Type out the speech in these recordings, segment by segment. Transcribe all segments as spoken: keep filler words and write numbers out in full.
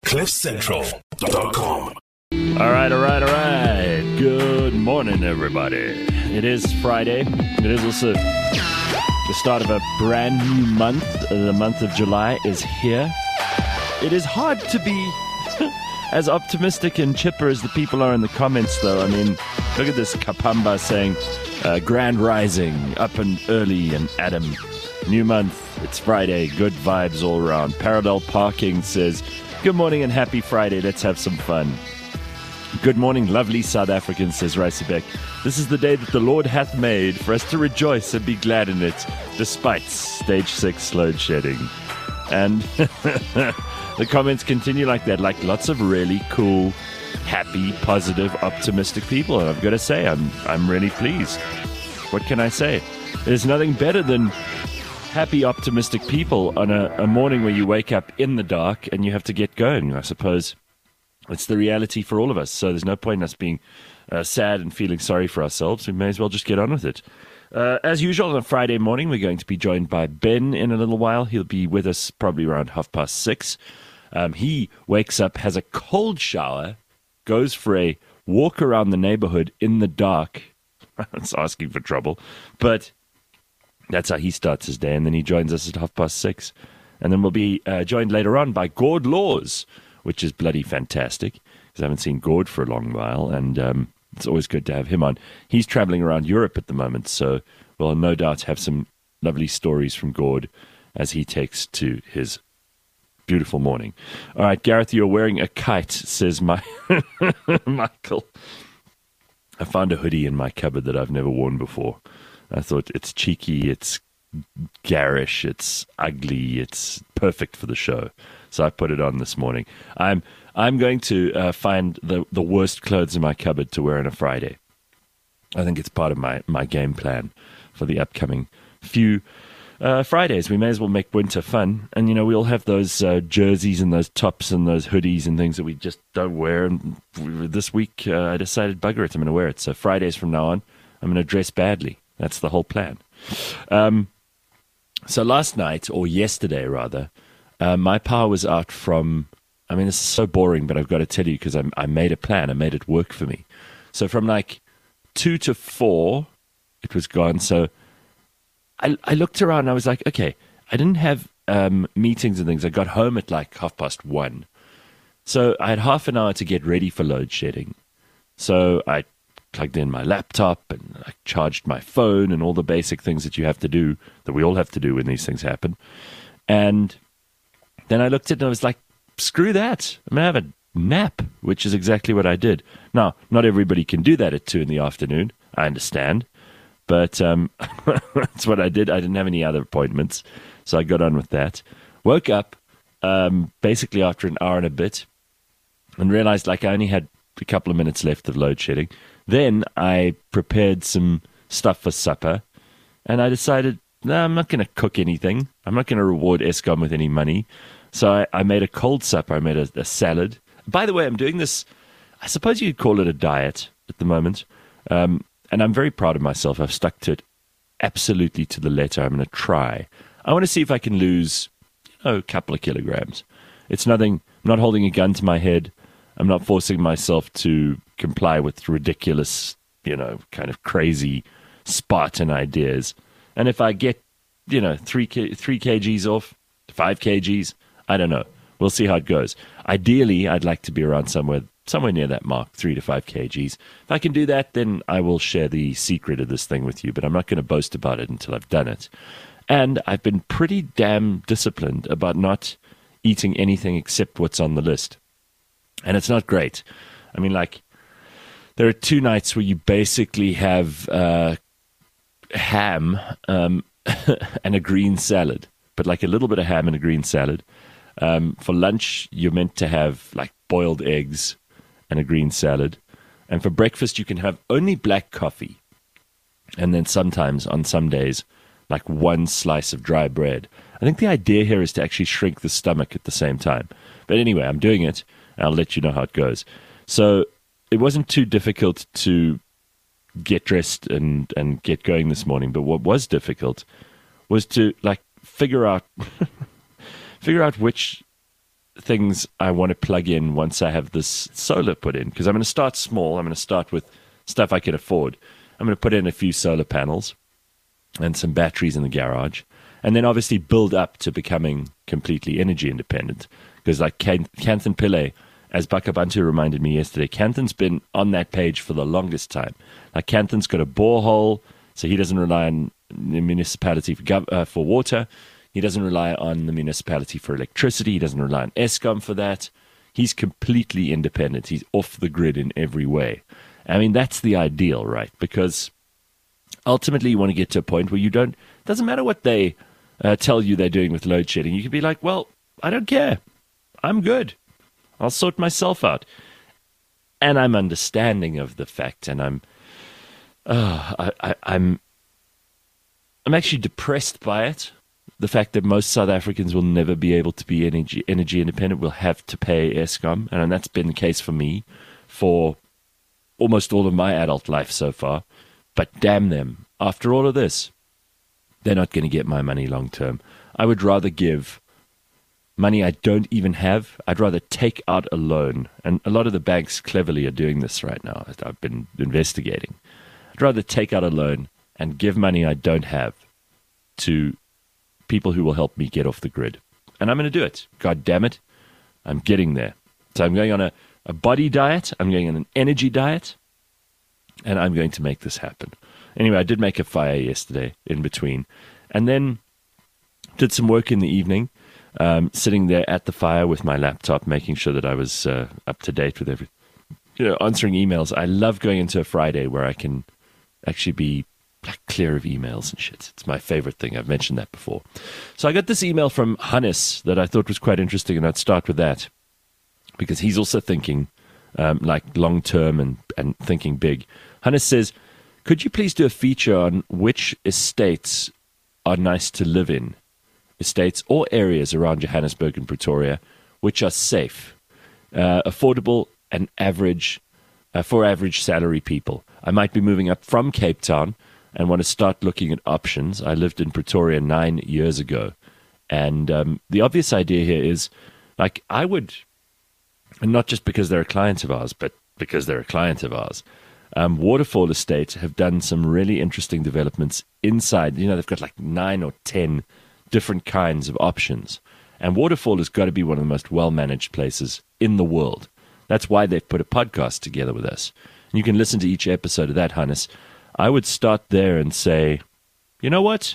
cliff central dot com. All right, all right, all right. Good morning, everybody. It is Friday. It is also the start of a brand new month. The month of July is here. It is hard to be as optimistic and chipper as the people are in the comments, though. I mean, look at this Kapamba saying, uh, Grand Rising, up and early, and Adam, new month, it's Friday, good vibes all around. Parallel Parking says, good morning and happy Friday, let's have some fun. Good morning, lovely South Africans, says Ricebek. This is the day that the Lord hath made for us to rejoice and be glad in it, despite stage six load shedding. And the comments continue like that, like lots of really cool, happy, positive, optimistic people. And I've got to say, I'm I'm really pleased. What can I say? There's nothing better than happy, optimistic people on a, a morning where you wake up in the dark and you have to get going, I suppose. It's the reality for all of us, so there's no point in us being uh, sad and feeling sorry for ourselves. We may as well just get on with it. Uh, as usual, on a Friday morning, we're going to be joined by Ben in a little while. He'll be with us probably around half past six. Um, he wakes up, has a cold shower, goes for a walk around the neighborhood in the dark. That's asking for trouble. But that's how he starts his day, and then he joins us at half past six. And then we'll be uh, joined later on by Gord Laws, which is bloody fantastic, because I haven't seen Gord for a long while, and um, it's always good to have him on. He's traveling around Europe at the moment, so we'll no doubt have some lovely stories from Gord as he takes to his beautiful morning. All right, Gareth, you're wearing a kite, says my Michael. I found a hoodie in my cupboard that I've never worn before. I thought it's cheeky, it's garish, it's ugly, it's perfect for the show. So I put it on this morning. I'm I'm going to uh, find the, the worst clothes in my cupboard to wear on a Friday. I think it's part of my, my game plan for the upcoming few uh, Fridays. We may as well make winter fun. And, you know, we all have those uh, jerseys and those tops and those hoodies and things that we just don't wear. And this week uh, I decided, bugger it, I'm going to wear it. So Fridays from now on, I'm going to dress badly. That's the whole plan. Um, so last night, or yesterday rather, Uh, my power was out from, I mean, this is so boring, but I've got to tell you because I, I made a plan. I made it work for me. So from like two to four, it was gone. So I, I looked around and I was like, okay, I didn't have um, meetings and things. I got home at like half past one. So I had half an hour to get ready for load shedding. So I plugged in my laptop and I charged my phone and all the basic things that you have to do, that we all have to do when these things happen. And then I looked at it and I was like, screw that. I'm going to have a nap, which is exactly what I did. Now, not everybody can do that at two in the afternoon. I understand. But um, that's what I did. I didn't have any other appointments. So I got on with that. Woke up um, basically after an hour and a bit and realized like I only had a couple of minutes left of load shedding. Then I prepared some stuff for supper and I decided, no, I'm not going to cook anything. I'm not going to reward Eskom with any money. So I, I made a cold supper. I made a, a salad. By the way, I'm doing this, I suppose you'd call it a diet at the moment. Um, and I'm very proud of myself. I've stuck to it absolutely to the letter. I'm going to try. I want to see if I can lose you know, a couple of kilograms. It's nothing, I'm not holding a gun to my head. I'm not forcing myself to comply with ridiculous, you know, kind of crazy Spartan ideas. And if I get, you know, three, three kgs off, five kgs, I don't know. We'll see how it goes. Ideally, I'd like to be around somewhere somewhere near that mark, three to five kgs. If I can do that, then I will share the secret of this thing with you, but I'm not going to boast about it until I've done it. And I've been pretty damn disciplined about not eating anything except what's on the list. And it's not great. I mean, like, there are two nights where you basically have uh, ham um, and a green salad, but like a little bit of ham and a green salad. Um, for lunch, you're meant to have like boiled eggs and a green salad. And for breakfast, you can have only black coffee. And then sometimes, on some days, like one slice of dry bread. I think the idea here is to actually shrink the stomach at the same time. But anyway, I'm doing it. And I'll let you know how it goes. So it wasn't too difficult to get dressed and, and get going this morning. But what was difficult was to like figure out figure out which things I want to plug in once I have this solar put in, because I'm going to start small. I'm going to start with stuff I can afford. I'm going to put in a few solar panels and some batteries in the garage, and then obviously build up to becoming completely energy independent. Because like Kanthan Pillay, as Bakabantu reminded me yesterday, Kanthan's been on that page for the longest time. Like Kanthan's got a borehole, so he doesn't rely on the municipality for, gov- uh, for water. He doesn't rely on the municipality for electricity. He doesn't rely on Eskom for that. He's completely independent. He's off the grid in every way. I mean, that's the ideal, right? Because ultimately you want to get to a point where you don't, it doesn't matter what they uh, tell you they're doing with load shedding. You can be like, well, I don't care. I'm good. I'll sort myself out. And I'm understanding of the fact, and I'm, uh, I, I, I'm, I'm actually depressed by it. The fact that most South Africans will never be able to be energy energy independent, will have to pay Eskom, and that's been the case for me for almost all of my adult life so far. But damn them, after all of this, they're not going to get my money long term. I would rather give money I don't even have. I'd rather take out a loan, and a lot of the banks cleverly are doing this right now. I've been investigating. I'd rather take out a loan and give money I don't have to people who will help me get off the grid. And I'm going to do it. God damn it. I'm getting there. So I'm going on a, a body diet. I'm going on an energy diet. And I'm going to make this happen. Anyway, I did make a fire yesterday in between. And then did some work in the evening, um, sitting there at the fire with my laptop, making sure that I was uh, up to date with everything. You know, answering emails. I love going into a Friday where I can actually be like clear of emails and shit. It's my favorite thing. I've mentioned that before. So I got this email from Hannes that I thought was quite interesting, and I'd start with that because he's also thinking um, like long term and, and thinking big. Hannes says, could you please do a feature on which estates are nice to live in? Estates or areas around Johannesburg and Pretoria which are safe, uh, affordable, and average uh, for average salary people. I might be moving up from Cape Town and want to start looking at options. I lived in Pretoria nine years ago. And um, the obvious idea here is, like, I would, and not just because they're a client of ours, but because they're a client of ours, um, Waterfall Estate have done some really interesting developments inside. You know, they've got like nine or ten different kinds of options. And Waterfall has got to be one of the most well-managed places in the world. That's why they've put a podcast together with us. And you can listen to each episode of that, Hannes. I would start there and say, you know what?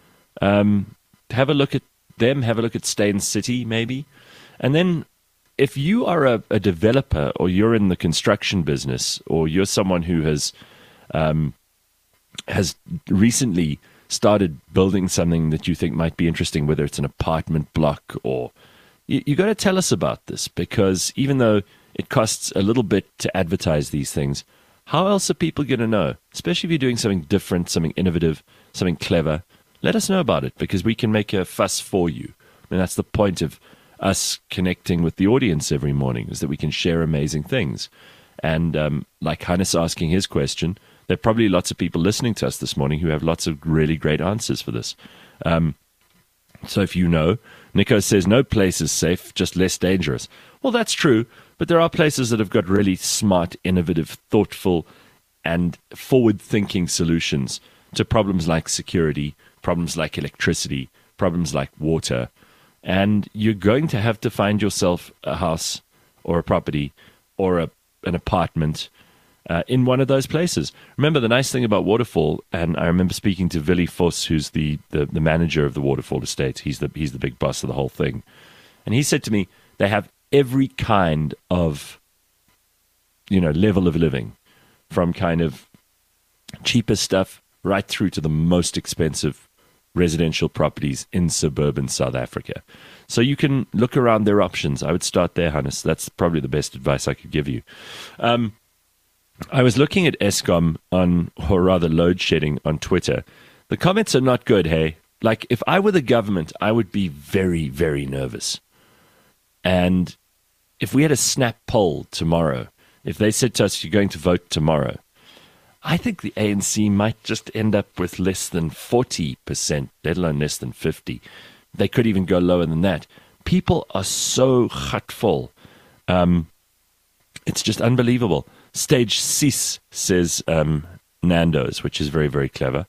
Um, have a look at them, have a look at Steyn City, maybe. And then if you are a, a developer or you're in the construction business or you're someone who has um, has recently started building something that you think might be interesting, whether it's an apartment block or... You, you got to tell us about this, because even though it costs a little bit to advertise these things, how else are people going to know? Especially if you're doing something different, something innovative, something clever. Let us know about it, because we can make a fuss for you. And that's the point of us connecting with the audience every morning, is that we can share amazing things. And um, like Hannes asking his question, there are probably lots of people listening to us this morning who have lots of really great answers for this. Um, so if you know, Nico says, no place is safe, just less dangerous. Well, that's true. But there are places that have got really smart, innovative, thoughtful, and forward-thinking solutions to problems like security, problems like electricity, problems like water. And you're going to have to find yourself a house or a property or a, an apartment uh, in one of those places. Remember, the nice thing about Waterfall, and I remember speaking to Willie Voss, who's the, the, the manager of the Waterfall estate. He's the, he's the big boss of the whole thing. And he said to me, they have every kind of, you know, level of living, from kind of cheaper stuff right through to the most expensive residential properties in suburban South Africa. So you can look around their options. I would start there, Hannes. That's probably the best advice I could give you. Um, I was looking at Eskom on, or rather load shedding on Twitter. The comments are not good, hey? Like, if I were the government, I would be very, very nervous. And if we had a snap poll tomorrow, if they said to us, you're going to vote tomorrow, I think the A N C might just end up with less than forty percent, let alone less than fifty. They could even go lower than that. people are so hurtful. Um, it's just unbelievable. Stage six, says um, Nando's, which is very, very clever.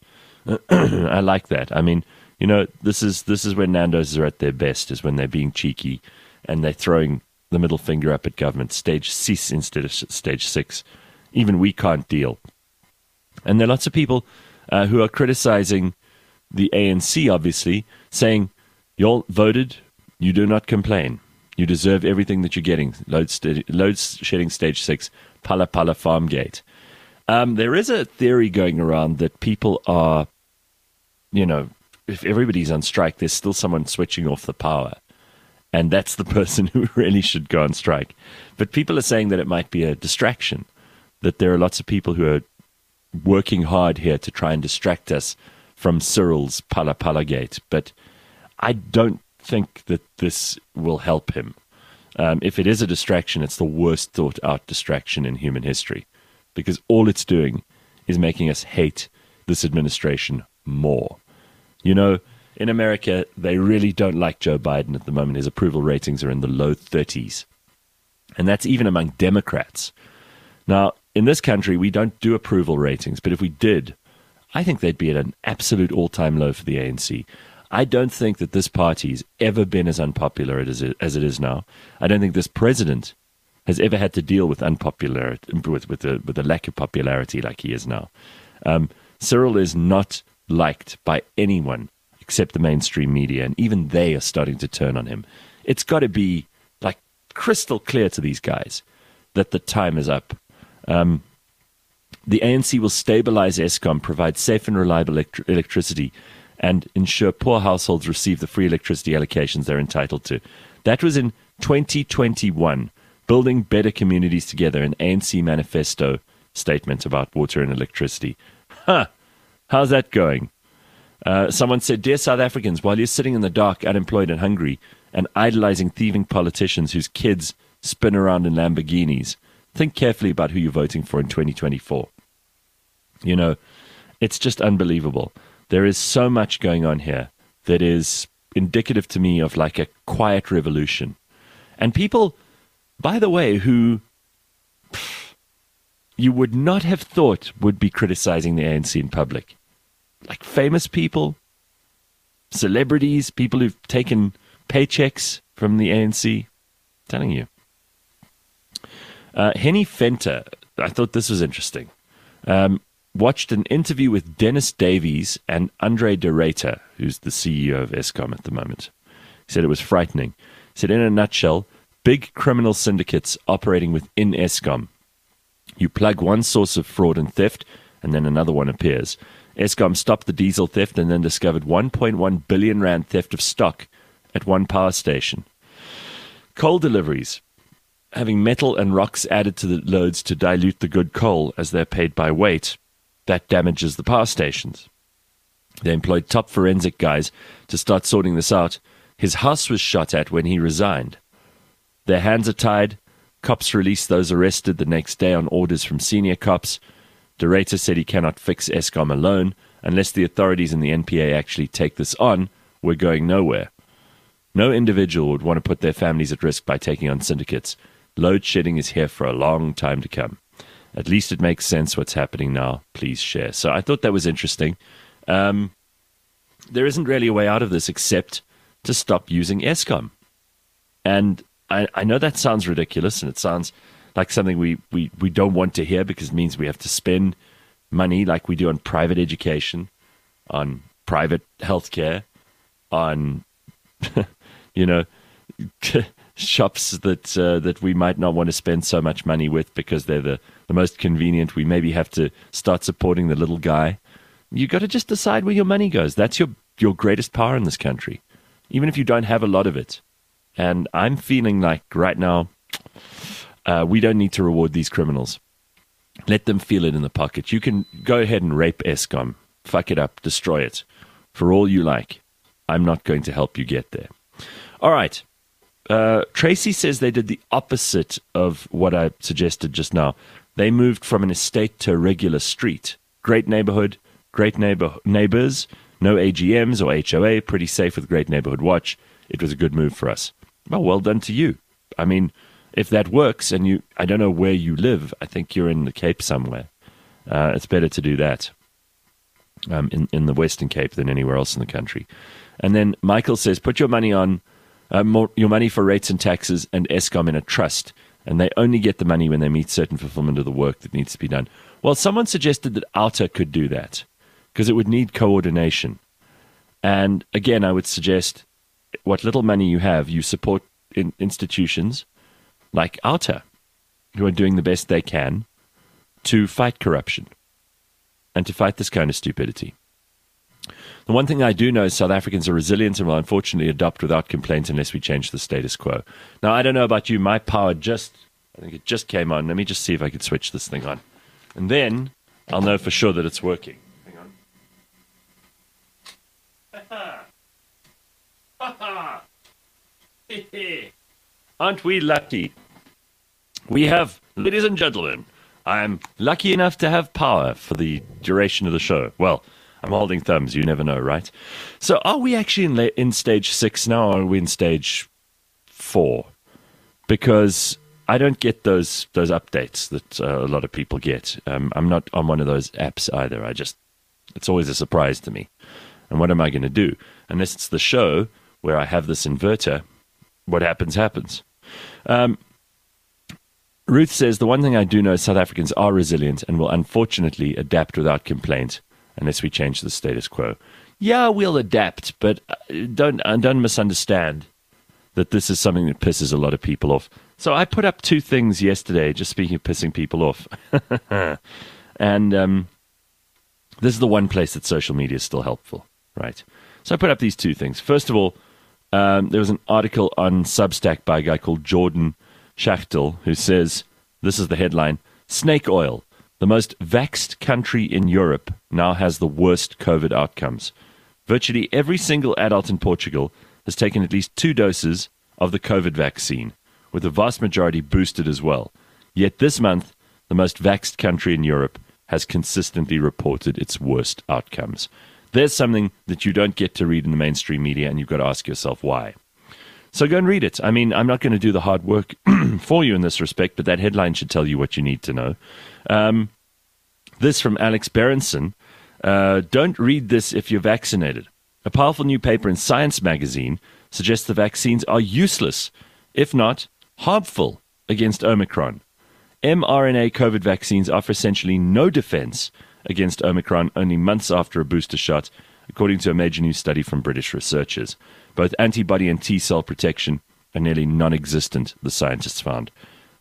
I like that. I mean, you know, this is this is when Nando's are at their best, is when they're being cheeky and they're throwing the middle finger up at government. Stage six instead of stage six. Even we can't deal. And there are lots of people uh, who are criticizing the A N C, obviously, saying, you all voted, you do not complain. You deserve everything that you're getting. Load, st- load shedding stage six, Pala Pala Farmgate. Um, there is a theory going around that people are, you know, if everybody's on strike, there's still someone switching off the power. And that's the person who really should go on strike. But people are saying that it might be a distraction, that there are lots of people who are working hard here to try and distract us from Cyril's Pala Pala Gate. But I don't think that this will help him. Um, if it is a distraction, it's the worst thought out distraction in human history, because all it's doing is making us hate this administration more. You know, in America, they really don't like Joe Biden at the moment. His approval ratings are in the low thirties. And that's even among Democrats. Now, in this country, we don't do approval ratings, but if we did, I think they'd be at an absolute all-time low for the A N C. I don't think that this party's ever been as unpopular as it, as it is now. I don't think this president has ever had to deal with unpopularity, with with a, with a lack of popularity like he is now. Um, Cyril is not liked by anyone except the mainstream media, and even they are starting to turn on him. It's got to be like crystal clear to these guys that the time is up. Um, the A N C will stabilize Eskom, provide safe and reliable electri- electricity, and ensure poor households receive the free electricity allocations they're entitled to. That was in twenty twenty-one, Building Better Communities Together, an A N C manifesto statement about water and electricity. Huh. How's that going? Uh, someone said, Dear South Africans, while you're sitting in the dark, unemployed and hungry, and idolizing thieving politicians whose kids spin around in Lamborghinis, think carefully about who you're voting for in twenty twenty-four. You know, it's just unbelievable. There is so much going on here that is indicative to me of like a quiet revolution. And people, by the way, who pff, you would not have thought would be criticizing the A N C in public. Like famous people, celebrities, people who've taken paychecks from the A N C. I'm telling you. Uh, Henny Fenter, I thought this was interesting, um, watched an interview with Dennis Davies and Andre de Ruyter, who's the C E O of Eskom at the moment. He said it was frightening. He said, in a nutshell, big criminal syndicates operating within Eskom. You plug one source of fraud and theft, and then another one appears. Eskom stopped the diesel theft and then discovered one point one billion rand theft of stock at one power station. Coal deliveries, having metal and rocks added to the loads to dilute the good coal as they're paid by weight, that damages the power stations. They employed top forensic guys to start sorting this out. His house was shot at when he resigned. Their hands are tied. Cops released those arrested the next day on orders from senior cops. De Ruyter said he cannot fix Eskom alone. Unless the authorities and the N P A actually take this on, we're going nowhere. No individual would want to put their families at risk by taking on syndicates. Load shedding is here for a long time to come. At least it makes sense what's happening now. Please share. So I thought that was interesting. Um, there isn't really a way out of this except to stop using Eskom. And I, I know that sounds ridiculous, and it sounds like something we, we, we don't want to hear, because it means we have to spend money like we do on private education, on private healthcare, on, you know, shops that uh, that we might not want to spend so much money with because they're the, the most convenient. We maybe have to start supporting the little guy. You got to just decide where your money goes. That's your, your greatest power in this country, even if you don't have a lot of it. And I'm feeling like right now, uh, we don't need to reward these criminals. Let them feel it in the pocket. You can go ahead and rape Eskom, fuck it up, destroy it, for all you like. I'm not going to help you get there. All right. Uh, Tracy says they did the opposite of what I suggested just now. They moved from an estate to a regular street. Great neighborhood, great neighbor neighbors, no A G Ms or H O A, pretty safe with Great Neighborhood Watch. It was a good move for us. well, well done to you. I mean, if that works, and you, I don't know where you live. I think you're in the Cape somewhere. Uh, it's better to do that um, in, in the Western Cape than anywhere else in the country. And then Michael says, put your money on uh, more, your money for rates and taxes and Eskom in a trust, and they only get the money when they meet certain fulfillment of the work that needs to be done. Well, someone suggested that Outer could do that because it would need coordination. And again, I would suggest what little money you have, you support in institutions like Outer, who are doing the best they can to fight corruption and to fight this kind of stupidity. The one thing I do know is South Africans are resilient and will unfortunately adopt without complaint unless we change the status quo. Now, I don't know about you. My power just, I think it just came on. Let me just see if I could switch this thing on. And then I'll know for sure that it's working. Hang on. Ha-ha! Ha-ha! Hee-hee! Aren't we lucky? We have, ladies and gentlemen, I'm lucky enough to have power for the duration of the show. Well, I'm holding thumbs. You never know, right? So are we actually in, la- in stage six now, or are we in stage four? Because I don't get those those updates that uh, a lot of people get. Um, I'm not on one of those apps either. I just, it's always a surprise to me. And what am I going to do? Unless it's the show where I have this inverter, what happens, happens. Um, Ruth says, the one thing I do know is South Africans are resilient and will unfortunately adapt without complaint unless we change the status quo. Yeah, we'll adapt, but don't, don't misunderstand that this is something that pisses a lot of people off. So I put up two things yesterday, just speaking of pissing people off. and um, this is the one place that social media is still helpful, right? So I put up these two things. First of all, um, there was an article on Substack by a guy called Jordan Schachtel, who says, this is the headline, Snake Oil, the most vaxxed country in Europe, now has the worst COVID outcomes. Virtually every single adult in Portugal has taken at least two doses of the COVID vaccine, with the vast majority boosted as well. Yet this month, the most vaxxed country in Europe has consistently reported its worst outcomes. There's something that you don't get to read in the mainstream media, and you've got to ask yourself why. So go and read it. I mean, I'm not going to do the hard work for you in this respect, but that headline should tell you what you need to know. Um, this from Alex Berenson. Uh, don't read this if you're vaccinated. A powerful new paper in Science magazine suggests the vaccines are useless, if not harmful, against Omicron. mRNA COVID vaccines offer essentially no defense against Omicron only months after a booster shot, according to a major new study from British researchers. Both antibody and T-cell protection are nearly non-existent, the scientists found.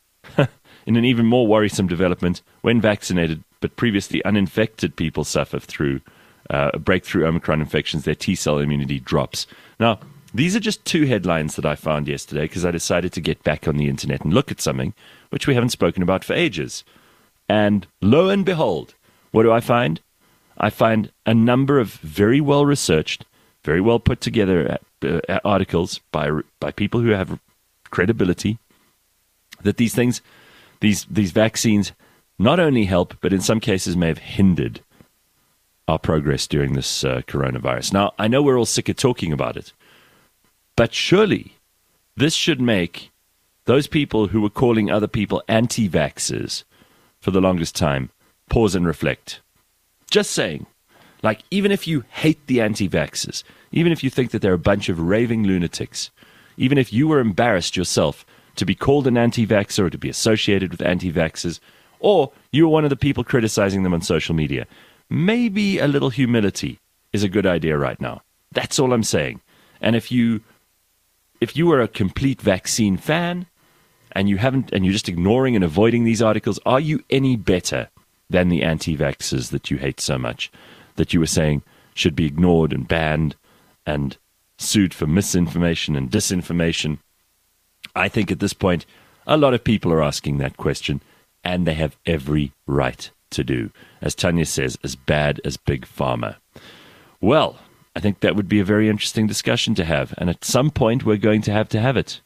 In an even more worrisome development, when vaccinated but previously uninfected people suffer through uh, breakthrough Omicron infections, their T-cell immunity drops. Now, these are just two headlines that I found yesterday because I decided to get back on the internet and look at something which we haven't spoken about for ages. And lo and behold, what do I find? I find a number of very well-researched, very well put together uh, articles by by people who have credibility that these things, these these vaccines, not only help, but in some cases may have hindered our progress during this uh, coronavirus. Now, I know we're all sick of talking about it, but surely this should make those people who were calling other people anti-vaxxers for the longest time pause and reflect. Just saying. Like, even if you hate the anti-vaxxers, even if you think that they're a bunch of raving lunatics, even if you were embarrassed yourself to be called an anti-vaxxer or to be associated with anti-vaxxers, or you were one of the people criticizing them on social media, maybe a little humility is a good idea right now. That's all I'm saying. And if you if you were a complete vaccine fan and you haven't and you're just ignoring and avoiding these articles, are you any better than the anti-vaxxers that you hate so much, that you were saying should be ignored and banned and sued for misinformation and disinformation? I think at this point, a lot of people are asking that question, and they have every right to do. As Tanya says, as bad as Big Pharma. Well, I think that would be a very interesting discussion to have, and at some point we're going to have to have it.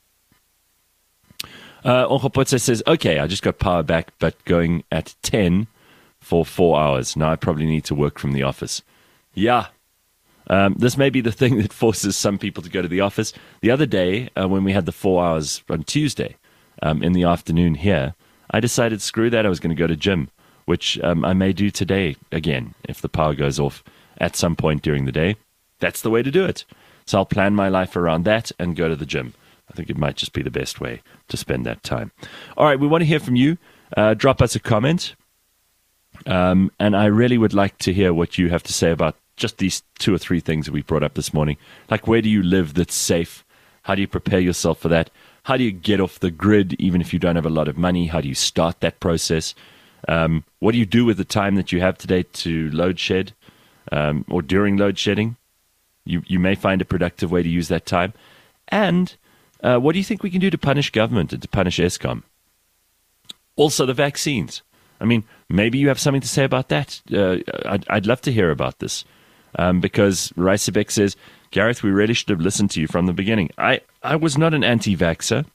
Uh, Onchopotse says, okay, I just got power back, but going at ten for four hours. Now I probably need to work from the office. Yeah, Um, this may be the thing that forces some people to go to the office. The other day, uh, when we had the four hours on Tuesday um, in the afternoon here, I decided, screw that, I was going to go to gym, which um, I may do today again if the power goes off at some point during the day. That's the way to do it. So I'll plan my life around that and go to the gym. I think it might just be the best way to spend that time. All right, we want to hear from you. Uh, drop us a comment. Um, and I really would like to hear what you have to say about just these two or three things that we brought up this morning. Like, where do you live that's safe? How do you prepare yourself for that? How do you get off the grid even if you don't have a lot of money? How do you start that process? Um, what do you do with the time that you have today to load shed um, or during load shedding? You, you may find a productive way to use that time. And uh, what do you think we can do to punish government and to punish Eskom? Also, the vaccines. I mean, maybe you have something to say about that. Uh, I'd, I'd love to hear about this. Um, because Reisebek says, Gareth, we really should have listened to you from the beginning. I, I was not an anti-vaxxer.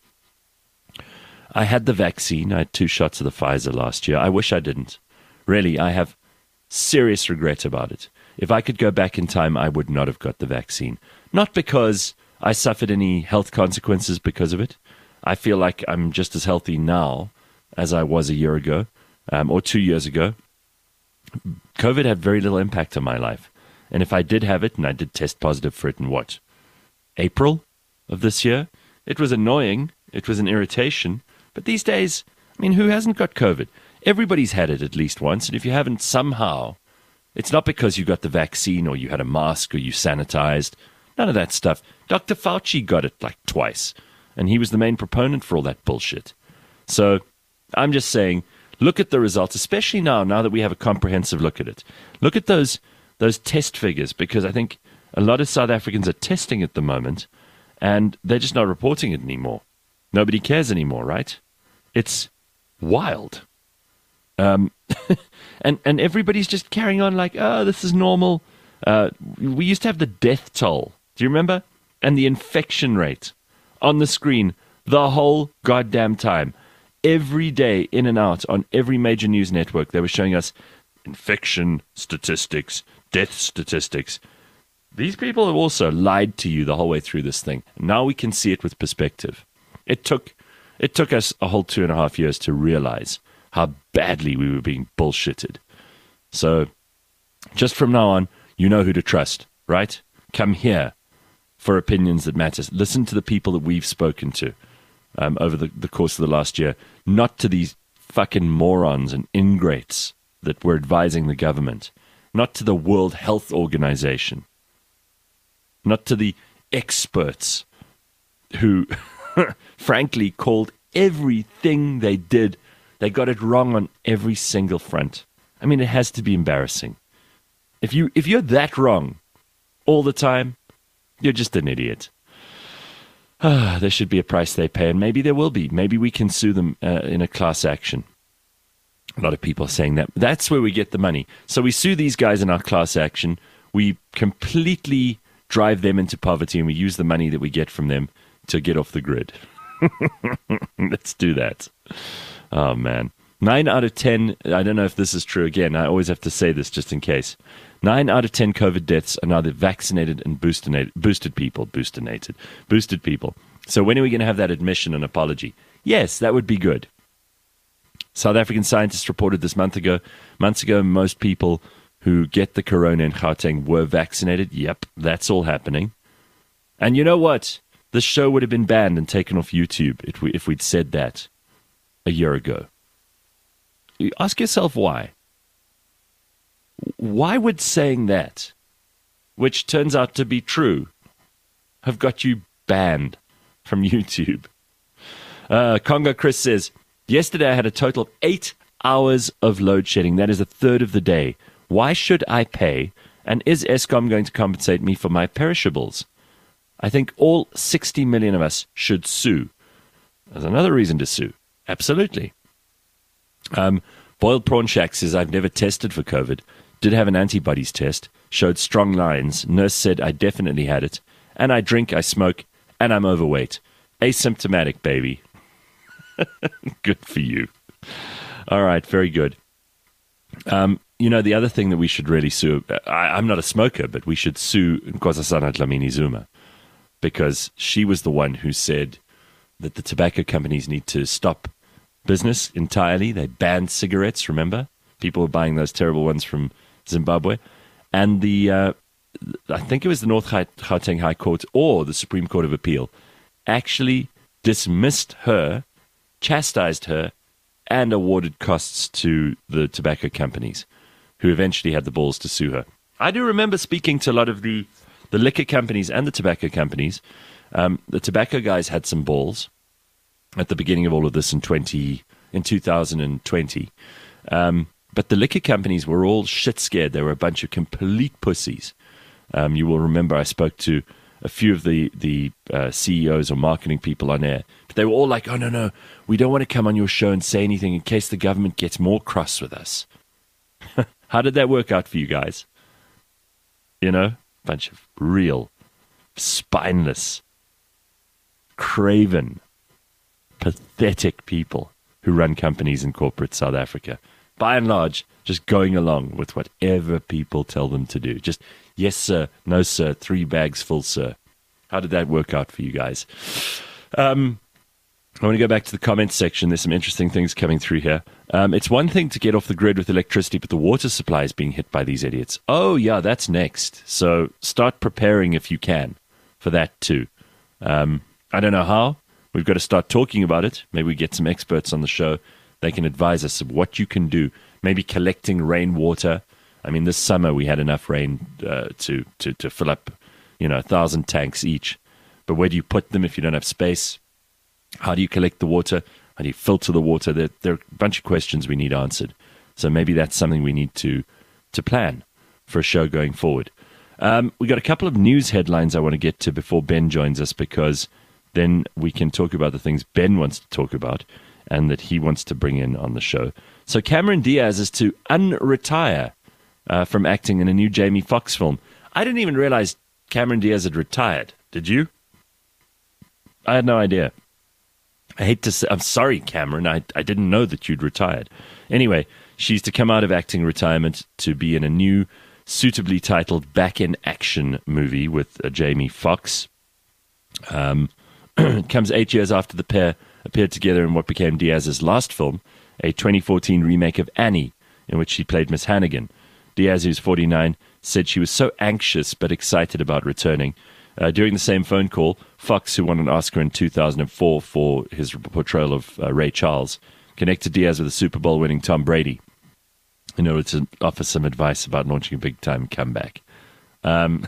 I had the vaccine. I had two shots of the Pfizer last year. I wish I didn't. Really, I have serious regret about it. If I could go back in time, I would not have got the vaccine. Not because I suffered any health consequences because of it. I feel like I'm just as healthy now as I was a year ago um, or two years ago. COVID had very little impact on my life. And if I did have it, and I did test positive for it in what, April of this year, it was annoying. It was an irritation. But these days, I mean, who hasn't got COVID? Everybody's had it at least once. And if you haven't somehow, it's not because you got the vaccine or you had a mask or you sanitized. None of that stuff. Doctor Fauci got it like twice. And he was the main proponent for all that bullshit. So I'm just saying, look at the results, especially now, now that we have a comprehensive look at it. Look at those those test figures, because I think a lot of South Africans are testing at the moment, and they're just not reporting it anymore. Nobody cares anymore, right? It's wild. Um, and, and everybody's just carrying on like, oh, this is normal. Uh, we used to have the death toll. Do you remember? And the infection rate on the screen the whole goddamn time. Every day, in and out, on every major news network, they were showing us infection statistics, death statistics. These people have also lied to you the whole way through this thing. Now we can see it with perspective. It took it took us a whole two and a half years to realize how badly we were being bullshitted. So just from now on, you know who to trust, right? Come here for opinions that matter. Listen to the people that we've spoken to um, over the, the course of the last year, not to these fucking morons and ingrates that were advising the government, not to the World Health Organization, not to the experts who, frankly, called everything they did. They got it wrong on every single front. I mean, it has to be embarrassing. If you if you're that wrong all the time, you're just an idiot. Ah, there should be a price they pay, and maybe there will be. Maybe we can sue them uh, in a class action. A lot of people are saying that. That's where we get the money. So we sue these guys in our class action. We completely drive them into poverty, and we use the money that we get from them to get off the grid. Let's do that. Oh, man. Nine out of ten, I don't know if this is true. Again, I always have to say this just in case. Nine out of ten COVID deaths are now the vaccinated and boosted, boosted people. Boostinated. Boosted people. So when are we going to have that admission and apology? Yes, that would be good. South African scientists reported this month ago, months ago, most people who get the corona in Gauteng were vaccinated. Yep, that's all happening. And you know what? This show would have been banned and taken off YouTube if, we, if we'd said that a year ago. You ask yourself why. Why would saying that, which turns out to be true, have got you banned from YouTube? Uh, Congo Chris says, yesterday I had a total of eight hours of load shedding. That is a third of the day. Why should I pay? And is Eskom going to compensate me for my perishables? I think all sixty million of us should sue. There's another reason to sue. Absolutely. Um, Boiled Prawn Shack says, I've never tested for COVID. Did have an antibodies test. Showed strong lines. Nurse said I definitely had it. And I drink, I smoke, and I'm overweight. Asymptomatic, baby. Good for you. All right, very good. Um, you know, the other thing that we should really sue, I, I'm not a smoker, but we should sue Nkosazana Dlamini Zuma, because she was the one who said that the tobacco companies need to stop business entirely. They banned cigarettes, remember? People were buying those terrible ones from Zimbabwe. And the, uh, I think it was the North Gauteng High Court or the Supreme Court of Appeal, actually dismissed her, chastised her, and awarded costs to the tobacco companies, who eventually had the balls to sue her. I do remember speaking to a lot of the, the liquor companies and the tobacco companies. Um, the tobacco guys had some balls at the beginning of all of this in twenty in two thousand twenty. Um, but the liquor companies were all shit scared. They were a bunch of complete pussies. Um, you will remember I spoke to a few of the, the uh, C E Os or marketing people on air. But they were all like, oh, no, no, we don't want to come on your show and say anything in case the government gets more cross with us. How did that work out for you guys? You know, bunch of real, spineless, craven, pathetic people who run companies in corporate South Africa. By and large, just going along with whatever people tell them to do. Just, yes, sir, no, sir, three bags full, sir. How did that work out for you guys? Um, I want to go back to the comments section. There's some interesting things coming through here. Um, it's one thing to get off the grid with electricity, but the water supply is being hit by these idiots. Oh, yeah, that's next. So start preparing if you can for that too. Um, I don't know how. We've got to start talking about it. Maybe we get some experts on the show. They can advise us of what you can do. Maybe collecting rainwater. I mean, this summer we had enough rain uh, to, to, to fill up, you know, a thousand tanks each. But where do you put them if you don't have space? How do you collect the water? How do you filter the water? There, there are a bunch of questions we need answered. So maybe that's something we need to to plan for a show going forward. Um, we got a couple of news headlines I want to get to before Ben joins us, because then we can talk about the things Ben wants to talk about and that he wants to bring in on the show. So Cameron Diaz is to unretire uh, from acting in a new Jamie Foxx film. I didn't even realize Cameron Diaz had retired. Did you? I had no idea. I hate to say, I'm sorry, Cameron. I, I didn't know that you'd retired. Anyway, she's to come out of acting retirement to be in a new, suitably titled Back in Action movie with uh, Jamie Foxx. Um, it comes eight years after the pair appeared together in what became Diaz's last film, a twenty fourteen remake of Annie, in which she played Miss Hannigan. Diaz, who's forty-nine, said she was so anxious but excited about returning. Uh, during the same phone call, Fox, who won an Oscar in two thousand four for his portrayal of uh, Ray Charles, connected Diaz with a Super Bowl winning Tom Brady in order to offer some advice about launching a big-time comeback. Um,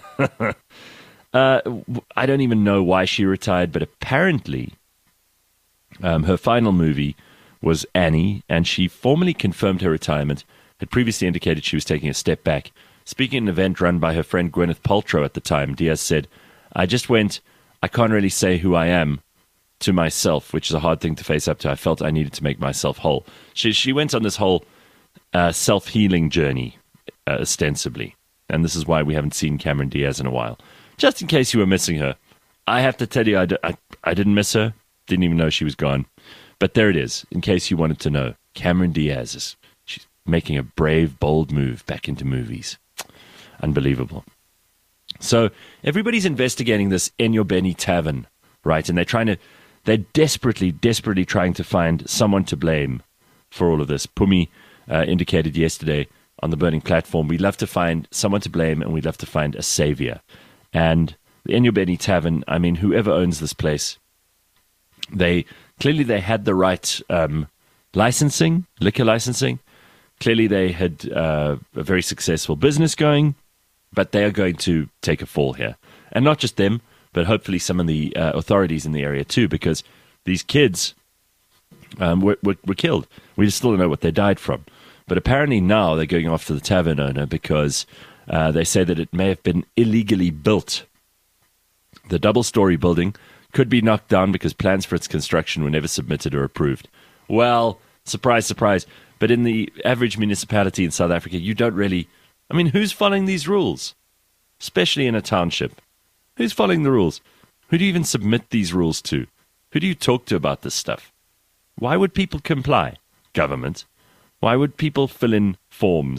uh, I don't even know why she retired, but apparently um, her final movie was Annie, and she formally confirmed her retirement, had previously indicated she was taking a step back. Speaking at an event run by her friend Gwyneth Paltrow at the time, Diaz said, I just went, I can't really say who I am to myself, which is a hard thing to face up to. I felt I needed to make myself whole. She she went on this whole uh, self-healing journey, uh, ostensibly. And this is why we haven't seen Cameron Diaz in a while. Just in case you were missing her, I have to tell you, I, d- I, I didn't miss her. Didn't even know she was gone. But there it is, in case you wanted to know. Cameron Diaz is she's making a brave, bold move back into movies. Unbelievable. So everybody's investigating this Enyo Beni Tavern, right? And they're trying to, they're desperately, desperately trying to find someone to blame for all of this. Pumi uh, indicated yesterday on the Burning Platform, we'd love to find someone to blame and we'd love to find a savior. And the Enyo Beni Tavern, I mean, whoever owns this place, they clearly they had the right um, licensing, liquor licensing. Clearly they had uh, a very successful business going. But they are going to take a fall here. And not just them, but hopefully some of the uh, authorities in the area too, because these kids um, were, were, were killed. We just still don't know what they died from. But apparently now they're going after the tavern owner because uh, they say that it may have been illegally built. The double-story building could be knocked down because plans for its construction were never submitted or approved. Well, surprise, surprise. But in the average municipality in South Africa, you don't really... I mean, who's following these rules? Especially in a township. Who's following the rules? Who do you even submit these rules to? Who do you talk to about this stuff? Why would people comply? Government. Why would people fill in forms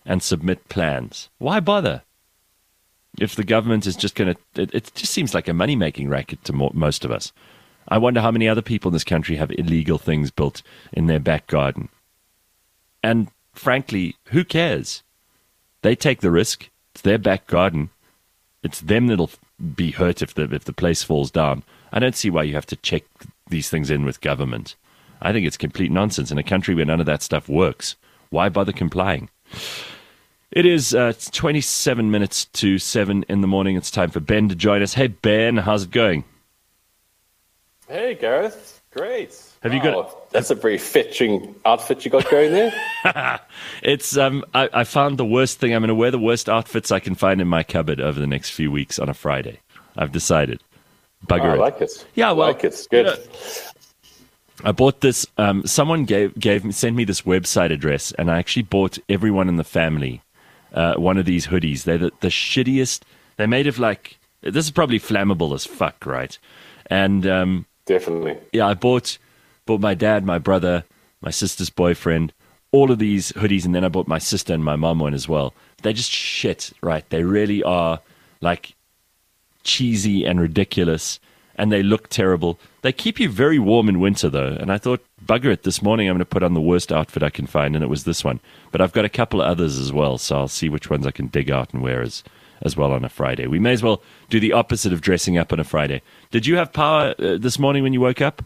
and submit plans. Why bother? If the government is just going to... It, it just seems like a money-making racket to mo- most of us. I wonder how many other people in this country have illegal things built in their back garden. And frankly, who cares? They take the risk. It's their back garden. It's them that'll be hurt if the if the place falls down. I don't see why you have to check these things in with government. I think it's complete nonsense in a country where none of that stuff works. Why bother complying? It is uh, twenty-seven minutes to seven in the morning. It's time for Ben to join us. Hey, Ben, how's it going? Hey, Gareth. Great. Have you wow, got... That's a very fetching outfit you got going there. It's um. I, I found the worst thing. I'm going to wear the worst outfits I can find in my cupboard over the next few weeks on a Friday. I've decided. Bugger oh, I it. like it. Yeah, well, I like it. Good. You know, I bought this. Um, someone gave gave me sent me this website address, and I actually bought everyone in the family uh, one of these hoodies. They're the, the shittiest. They're made of like, this is probably flammable as fuck, right? And um, definitely, yeah, I bought bought my dad, my brother, my sister's boyfriend, all of these hoodies, and then I bought my sister and my mom one as well. They're just shit, right? They really are like cheesy and ridiculous, and they look terrible. They keep you very warm in winter, though, and I thought, bugger it, this morning I'm going to put on the worst outfit I can find, and it was this one. But I've got a couple of others as well, so I'll see which ones I can dig out and wear as, as well on a Friday. We may as well do the opposite of dressing up on a Friday. Did you have power uh, this morning when you woke up?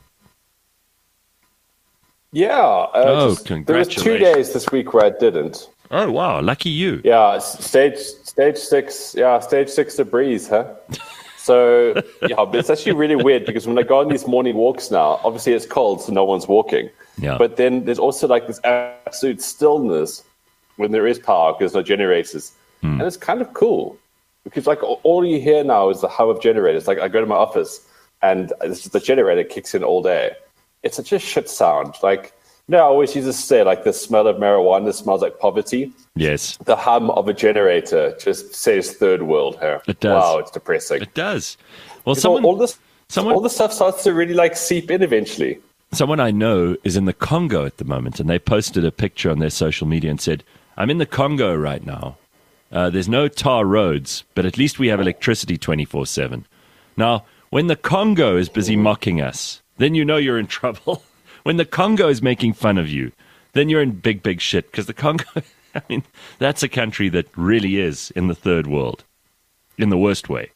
Yeah. Uh, Oh, just, there was congratulations. two days this week where I didn't. Oh, wow, lucky you. Yeah, s- stage stage six. Yeah, stage six debris, huh? So yeah, but it's actually really weird because when I go on these morning walks now, obviously it's cold, so no one's walking. Yeah. But then there's also like this absolute stillness when there is power because there's no generators, and it's kind of cool because like all- all you hear now is the hum of generators. Like I go to my office and it's just the generator kicks in all day. It's such a shit sound. Like, you know, I always used to say, like, the smell of marijuana smells like poverty. Yes, The hum of a generator just says third world here. It does. Wow, it's depressing. it does. Well, So someone, all this, someone- all this stuff starts to really like seep in eventually. someone I know is in the Congo at the moment, and they posted a picture on their social media and said, I'm in the Congo right now. Uh, there's no tar roads, but at least we have electricity twenty-four seven. Now, when the Congo is busy mocking us, then you know you're in trouble. When the Congo is making fun of you, then you're in big, big shit. Because the Congo, I mean, that's a country that really is in the third world, in the worst way.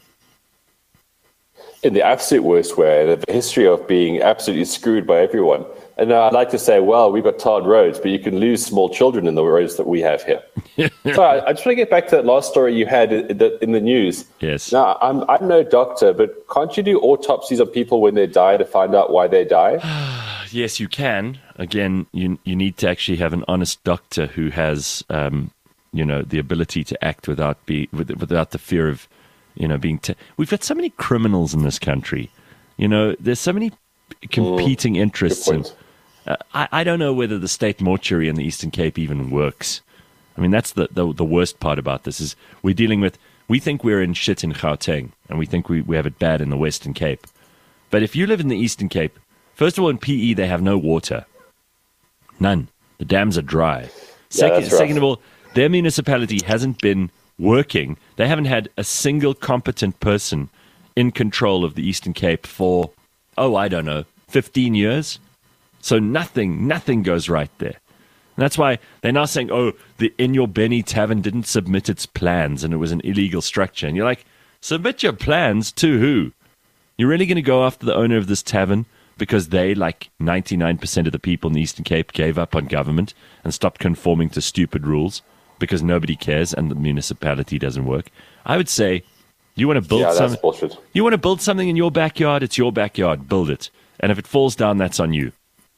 In the absolute worst way, they have a history of being absolutely screwed by everyone. And uh, I'd like to say, well, we've got tarred roads, but you can lose small children in the roads that we have here. So I, I just want to get back to that last story you had in the, in the news. Yes. Now, I'm, I'm no doctor, but can't you do autopsies on people when they die to find out why they die? Yes, you can. Again, you you need to actually have an honest doctor who has, um, you know, the ability to act without be with, without the fear of, you know, being. T- We've got so many criminals in this country. You know, there's so many competing interests, Good and point. uh, I I don't know whether the state mortuary in the Eastern Cape even works. I mean, that's the the, the worst part about this is we're dealing with. We think we're in shit in Gauteng, and we think we, we have it bad in the Western Cape. But if you live in the Eastern Cape, first of all, in P E, they have no water. None. The dams are dry. Second, that's rough. second of all, their municipality hasn't been working. They haven't had a single competent person in control of the Eastern Cape for, oh, I don't know, fifteen years. So nothing, nothing goes right there. And that's why they're now saying, oh, the In Your Benny Tavern didn't submit its plans and it was an illegal structure. And you're like, submit your plans to who? You're really going to go after the owner of this tavern because they, like ninety-nine percent of the people in the Eastern Cape, gave up on government and stopped conforming to stupid rules because nobody cares and the municipality doesn't work? I would say, you want to build Yeah, that's something. bullshit. You want to build something in your backyard? It's your backyard. Build it. And if it falls down, that's on you.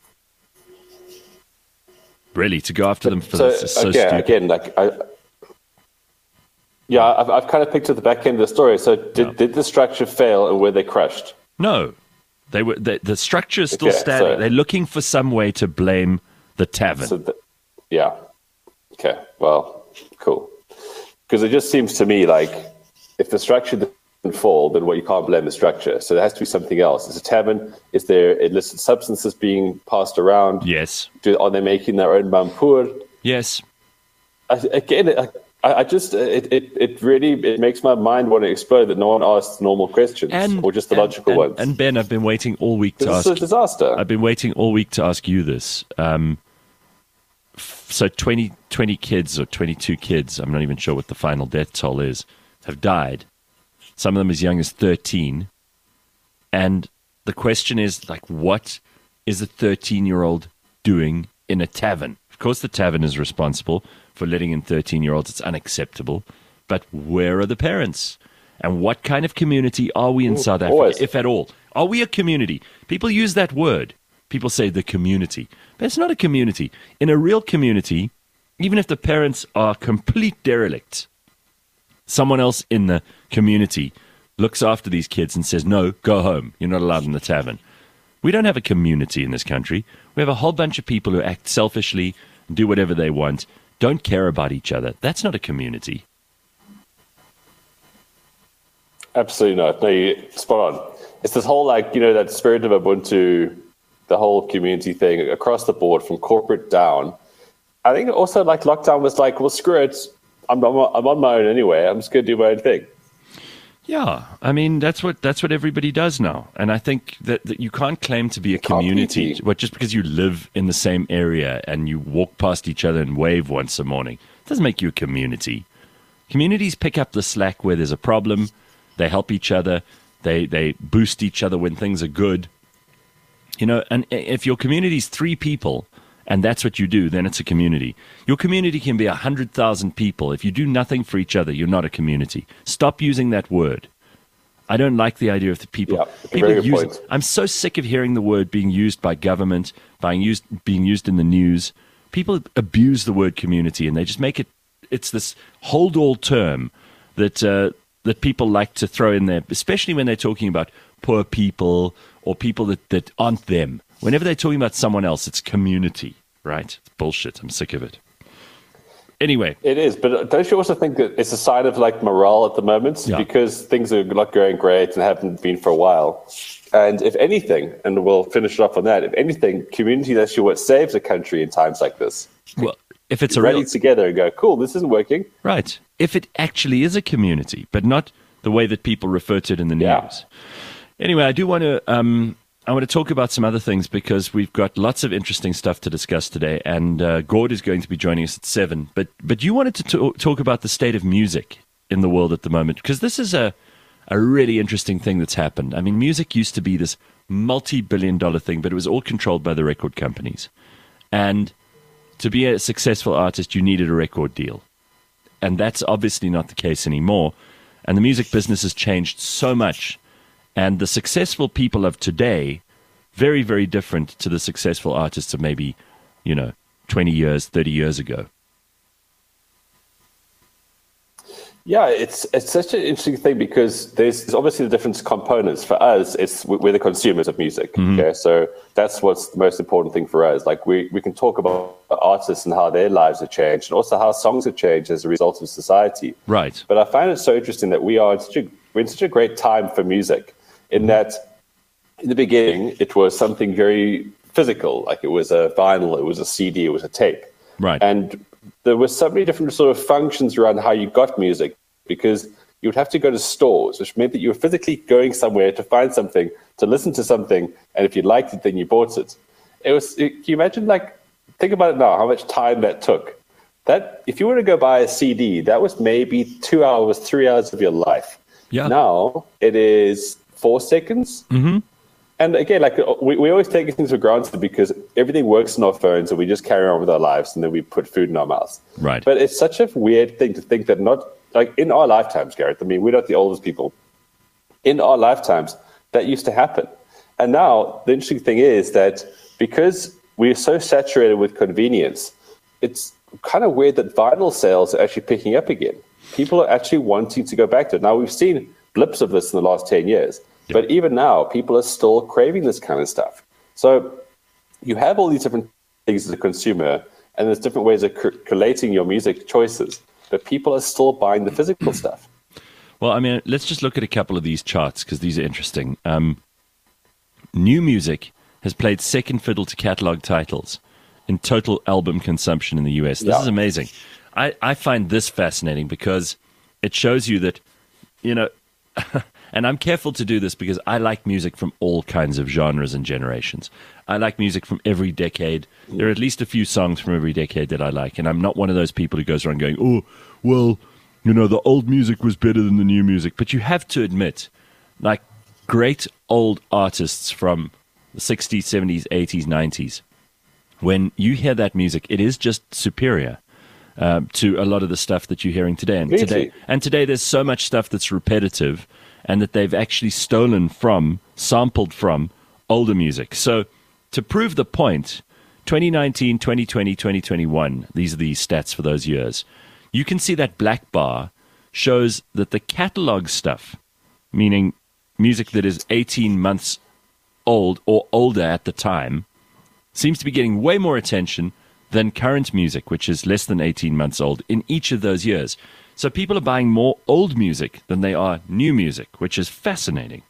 Really, to go after them for So, this is so again, stupid. again, like, I, yeah, I've, I've kind of picked at the back end of the story. So, did, Yeah. did the structure fail and were they crushed? No, they were. The, the structure is still Okay, standing. so- They're looking for some way to blame the tavern. So, th- yeah. Okay. Well, cool. Because it just seems to me like if the structure didn't fall, then what you can't blame the structure. So there has to be something else. Is a tavern? Is there illicit substances being passed around? Yes, Do, are they making their own mampur? yes. I, again, I, I just it, it it really it makes my mind want to explode that no one asks normal questions And, or just the and, logical and, ones. and Ben, I've been waiting all week to this ask. is a disaster. I've been waiting all week to ask you this. Um, f- so twenty, twenty kids or twenty-two kids, I'm not even sure what the final death toll is, have died. Some of them as young as thirteen. And the question is, like, what is a thirteen-year-old doing in a tavern? Of course, the tavern is responsible for letting in thirteen-year-olds. It's unacceptable. But where are the parents? And what kind of community are we in South Africa, always. if at all? Are we a community? People use that word. People say the community. But it's not a community. In a real community, even if the parents are complete derelicts, someone else in the community looks after these kids and says, no, go home. You're not allowed in the tavern. We don't have a community in this country. We have a whole bunch of people who act selfishly, do whatever they want, don't care about each other. That's not a community. Absolutely not. No, you spot on. It's this whole, like, you know, that spirit of Ubuntu, the whole community thing across the board from corporate down. I think also, like, lockdown was like, well, screw it. I'm, I'm, I'm on my own anyway. I'm just going to do my own thing. Yeah, I mean, that's what that's what everybody does now. And I think that, that you can't claim to be a community but just because you live in the same area and you walk past each other and wave once a morning. It doesn't make you a community. Communities pick up the slack where there's a problem. They help each other. They they boost each other when things are good. You know, and if your community's three people and that's what you do, then it's a community. Your community can be one hundred thousand people. If you do nothing for each other, you're not a community. Stop using that word. I don't like the idea of the people. Yeah, people very good use, point. I'm so sick of hearing the word being used by government, being used, being used in the news. People abuse the word community and they just make it, it's this hold-all term that uh, that people like to throw in there, especially when they're talking about poor people or people that, that aren't them. Whenever they're talking about someone else, it's community, right? It's bullshit. I'm sick of it. Anyway. It is, but don't you also think that it's a sign of, like, morale at the moment? Yeah. Because things are not going great and haven't been for a while. And if anything, and we'll finish it off on that, if anything, community is actually what saves a country in times like this. Well, if it's a rally real... together and go, cool, this isn't working. Right. If it actually is a community, but not the way that people refer to it in the news. Yeah. Anyway, I do want to... Um, I want to talk about some other things because we've got lots of interesting stuff to discuss today, and uh, Gord is going to be joining us at seven. But but you wanted to talk, talk about the state of music in the world at the moment, because this is a a really interesting thing that's happened. I mean, music used to be this multi-billion dollar thing, but it was all controlled by the record companies. And to be a successful artist, you needed a record deal. And that's obviously not the case anymore. And the music business has changed so much. And the successful people of today, very, very different to the successful artists of maybe, you know, twenty years, thirty years ago. Yeah, it's it's such an interesting thing because there's, there's obviously the different components. For us, it's we're the consumers of music. Mm-hmm. Okay, so that's what's the most important thing for us. Like we, we can talk about artists and how their lives have changed, and also how songs have changed as a result of society. Right. But I find it so interesting that we are in such a, we're in such a great time for music. In that, in the beginning, it was something very physical, like it was a vinyl, it was a C D, it was a tape. Right. And there were so many different sort of functions around how you got music, because you would have to go to stores, which meant that you were physically going somewhere to find something, to listen to something, and if you liked it, then you bought it. It was. It, can you imagine, like, think about it now, how much time that took? That if you were to go buy a C D, that was maybe two hours, three hours of your life. Yeah. Now it is four seconds. Mm-hmm. And again, like we, we always take things for granted because everything works on our phones and we just carry on with our lives and then we put food in our mouths. Right. But it's such a weird thing to think that not like in our lifetimes, Gareth, I mean, we're not the oldest people. In our lifetimes, that used to happen. And now the interesting thing is that because we're so saturated with convenience, it's kind of weird that vinyl sales are actually picking up again. People are actually wanting to go back to it. Now, we've seen blips of this in the last ten years. Yep. But even now, people are still craving this kind of stuff. So you have all these different things as a consumer, and there's different ways of collating your music choices, but people are still buying the physical stuff. Well, I mean, let's just look at a couple of these charts because these are interesting. Um, new music has played second fiddle to catalog titles in total album consumption in the U S. This yeah. is amazing. I, I find this fascinating because it shows you that, you know, and I'm careful to do this because I like music from all kinds of genres and generations. I like music from every decade. There are at least a few songs from every decade that I like, and I'm not one of those people who goes around going, oh, well, you know, the old music was better than the new music. But you have to admit, like, great old artists from the sixties, seventies, eighties, nineties, when you hear that music, it is just superior uh, to a lot of the stuff that you're hearing today. And today, and today there's so much stuff that's repetitive and that they've actually stolen from, sampled from, older music. So to prove the point, twenty nineteen, twenty twenty, twenty twenty-one, these are the stats for those years, you can see that black bar shows that the catalog stuff, meaning music that is eighteen months old or older at the time, seems to be getting way more attention than current music, which is less than eighteen months old in each of those years. So people are buying more old music than they are new music, which is fascinating.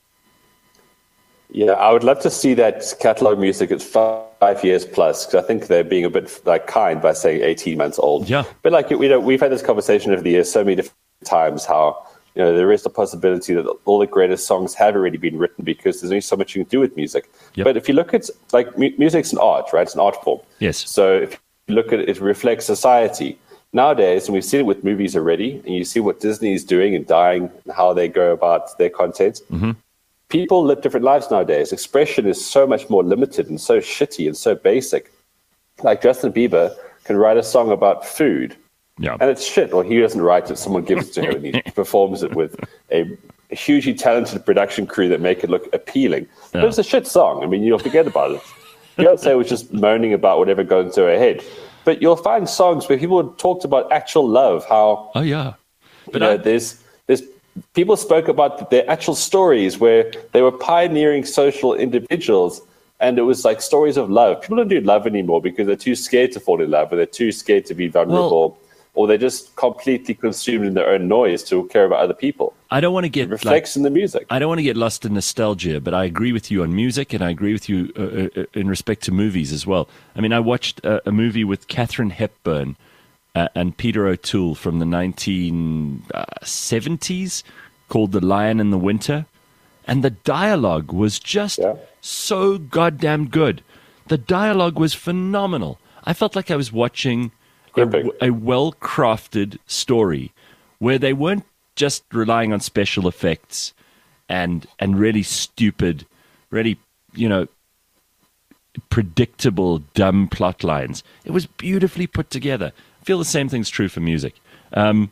Yeah, I would love to see that catalog music at five years plus, because I think they're being a bit like kind by saying eighteen months old. Yeah. But like, you know, we've had this conversation over the years so many different times how, you know, there is the possibility that all the greatest songs have already been written because there's only so much you can do with music. Yep. But if you look at, like, mu- music's an art, right? It's an art form. Yes. So if you look at it, it reflects society. Nowadays, and we've seen it with movies already, and you see what Disney is doing and dying and how they go about their content. Mm-hmm. People live different lives nowadays. Expression is so much more limited and so shitty and so basic. Like Justin Bieber can write a song about food, yeah, and it's shit. Or he doesn't write it; someone gives it to him, and he performs it with a, a hugely talented production crew that make it look appealing. Yeah. But it's a shit song. I mean, you'll forget about it. Beyonce was just moaning about whatever goes into her head. But you'll find songs where people talked about actual love. How oh yeah, but you know, I, there's there's people spoke about their actual stories where they were pioneering social individuals, and it was like stories of love. People don't do love anymore because they're too scared to fall in love, or they're too scared to be vulnerable, well, or they're just completely consumed in their own noise to care about other people. I don't want to get it reflects like, in the music. I don't want to get lost in nostalgia, but I agree with you on music, and I agree with you uh, uh, in respect to movies as well. I mean, I watched a, a movie with Katharine Hepburn uh, and Peter O'Toole from the nineteen seventies called The Lion in the Winter, and the dialogue was just yeah. so goddamn good. The dialogue was phenomenal. I felt like I was watching a, a well-crafted story where they weren't just relying on special effects and and really stupid, really, you know, predictable, dumb plot lines. It was beautifully put together. I feel the same thing's true for music. Um,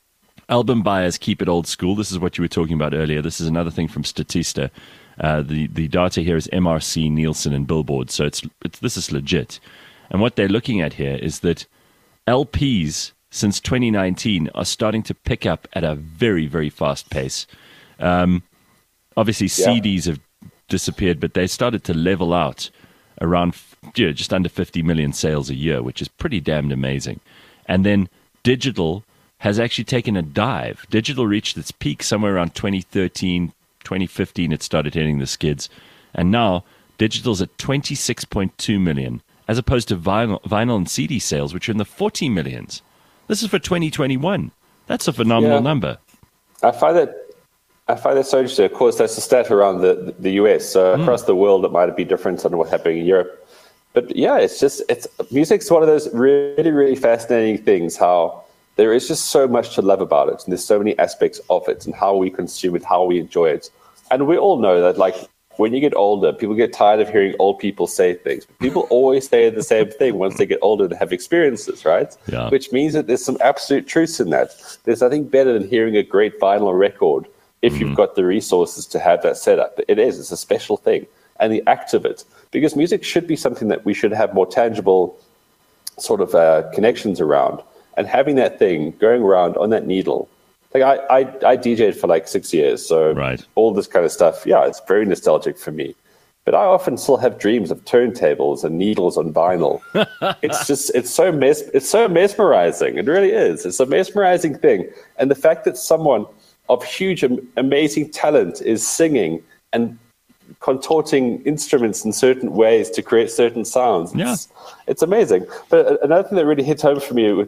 album buyers keep it old school. This is what you were talking about earlier. This is another thing from Statista. Uh, the, the data here is M R C, Nielsen, and Billboard. So it's, it's this is legit. And what they're looking at here is that L Ps since twenty nineteen are starting to pick up at a very, very fast pace. Um, obviously, yeah. C Ds have disappeared, but they started to level out around you know, just under fifty million sales a year, which is pretty damned amazing. And then digital has actually taken a dive. Digital reached its peak somewhere around twenty thirteen, twenty fifteen. It started hitting the skids. And now digital's at twenty-six point two million, as opposed to vinyl, vinyl and C D sales, which are in the forty millions. This is for twenty twenty-one. That's a phenomenal yeah. number. I find that I find that so interesting. Of course, that's the stat around the, the U S. So mm. across the world, it might be different on what's happening in Europe. But yeah, it's just it's music's one of those really, really fascinating things. How there is just so much to love about it, and there's so many aspects of it, and how we consume it, how we enjoy it. And we all know that, like, when you get older, people get tired of hearing old people say things. But people always say the same thing once they get older and have experiences, right? Yeah. Which means that there's some absolute truth in that. There's nothing better than hearing a great vinyl record if mm-hmm. you've got the resources to have that set up. It is. It's a special thing. And the act of it. Because music should be something that we should have more tangible sort of uh, connections around. And having that thing going around on that needle. Like I, I, I D J'd for like six years, so right. all this kind of stuff, yeah, it's very nostalgic for me. But I often still have dreams of turntables and needles on vinyl. It's just, it's so mes- it's so mesmerizing. It really is. It's a mesmerizing thing. And the fact that someone of huge, amazing talent is singing and contorting instruments in certain ways to create certain sounds. Yeah. It's, it's amazing. But another thing that really hit home for me with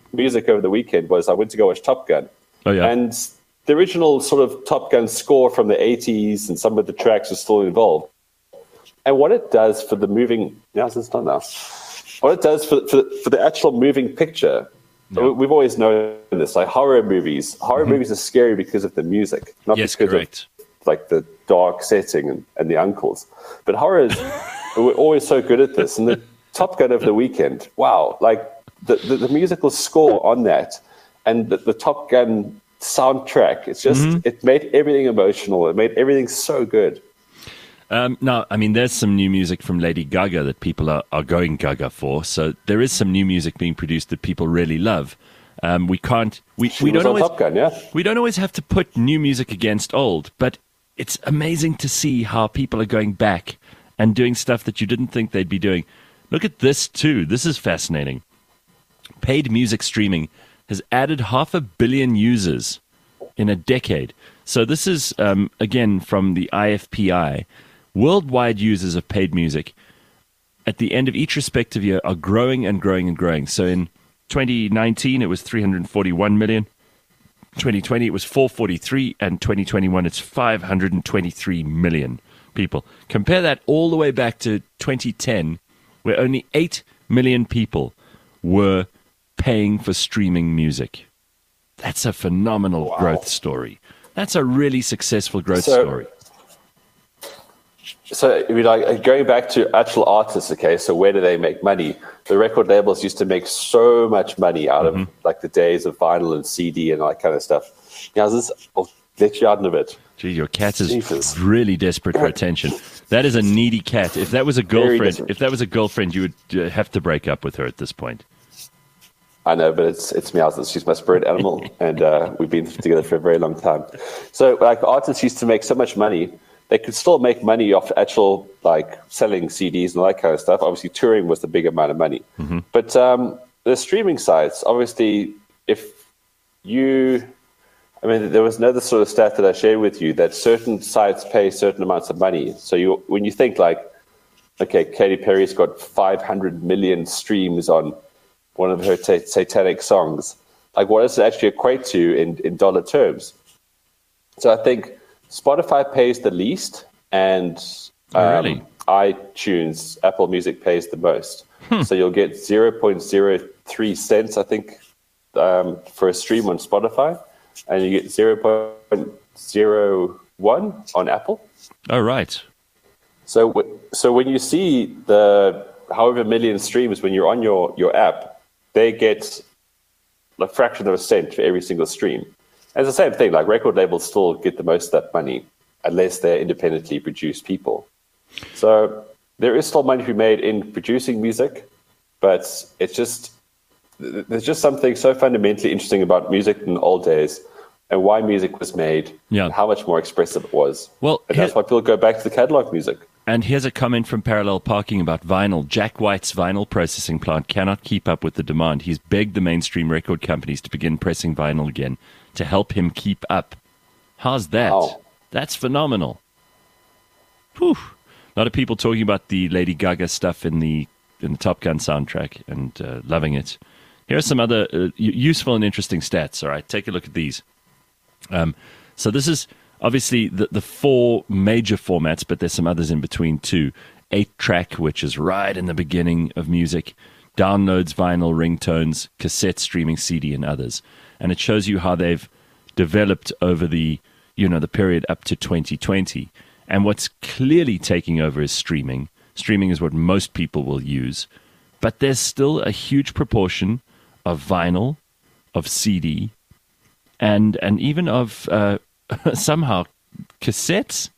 music over the weekend was I went to go watch Top Gun. Oh, yeah. And the original sort of Top Gun score from the eighties and some of the tracks are still involved. And what it does for the moving... Now, it's not now. What it does for, for, for the actual moving picture... Yeah. We've always known this, like horror movies. Horror mm-hmm. movies are scary because of the music, not yes, because correct. of like the dark setting and, and the uncles. But horrors, we're always so good at this. And the Top Gun of the weekend, wow, like the, the, the musical score on that and the, the Top Gun soundtrack, it's just, mm-hmm. it made everything emotional. It made everything so good. Um, now, I mean, there's some new music from Lady Gaga that people are, are going gaga for. So there is some new music being produced that people really love. Um, we can't, we, we don't always, Top Gun, yeah? we don't always have to put new music against old, but it's amazing to see how people are going back and doing stuff that you didn't think they'd be doing. Look at this too. This is fascinating. Paid music streaming has added half a billion users in a decade. So this is, um, again, from the I F P I. Worldwide users of paid music at the end of each respective year are growing and growing and growing. So in twenty nineteen, it was three hundred forty-one million. twenty twenty, it was four hundred forty-three. And twenty twenty-one, it's five hundred twenty-three million people. Compare that all the way back to twenty ten, where only eight million people were paying for streaming music. That's a phenomenal wow. growth story. That's a really successful growth so- story. So, I mean, like going back to actual artists, okay, so where do they make money? The record labels used to make so much money out mm-hmm. of like the days of vinyl and C D and all that kind of stuff. Now, this, I'll let you out of it. Gee, your cat is Jesus. really desperate for attention. That is a needy cat. If that was a girlfriend, if that was a girlfriend, you would uh, have to break up with her at this point. I know, but it's it's Meowth. She's my spirit animal, and uh, we've been together for a very long time. So, like, artists used to make so much money. They could still make money off actual, like, selling C Ds and all that kind of stuff. Obviously, touring was the big amount of money. Mm-hmm. But um, the streaming sites, obviously, if you... I mean, there was another sort of stat that I shared with you that certain sites pay certain amounts of money. So you, when you think, like, okay, Katy Perry's got five hundred million streams on one of her t- satanic songs, like, what does it actually equate to in, in dollar terms? So I think... Spotify pays the least, and um, oh, really? iTunes, Apple Music pays the most. Hmm. So you'll get zero point zero three cents, I think, um, for a stream on Spotify, and you get zero point zero one on Apple. Oh, right. So, so when you see the however million streams when you're on your, your app, they get a fraction of a cent for every single stream. It's the same thing, like record labels still get the most of that money unless they're independently produced people. So there is still money to be made in producing music, but it's just, there's just something so fundamentally interesting about music in the old days and why music was made yeah. and how much more expressive it was. Well, and that's why people go back to the catalog music. And here's a comment from Parallel Parking about vinyl. Jack White's vinyl processing plant cannot keep up with the demand. He's begged the mainstream record companies to begin pressing vinyl again to help him keep up. How's that? Wow. That's phenomenal. Whew. A lot of people talking about the Lady Gaga stuff in the in the Top Gun soundtrack and uh, loving it. Here are some other uh, useful and interesting stats. All right, take a look at these. Um, so this is obviously the, the four major formats, but there's some others in between too. Eight-track, which is right in the beginning of music. Downloads, vinyl, ringtones, cassette, streaming, C D, and others. And it shows you how they've developed over the, you know, the period up to twenty twenty. And what's clearly taking over is streaming. Streaming is what most people will use. But there's still a huge proportion of vinyl, of C D, and and even of uh, somehow cassettes.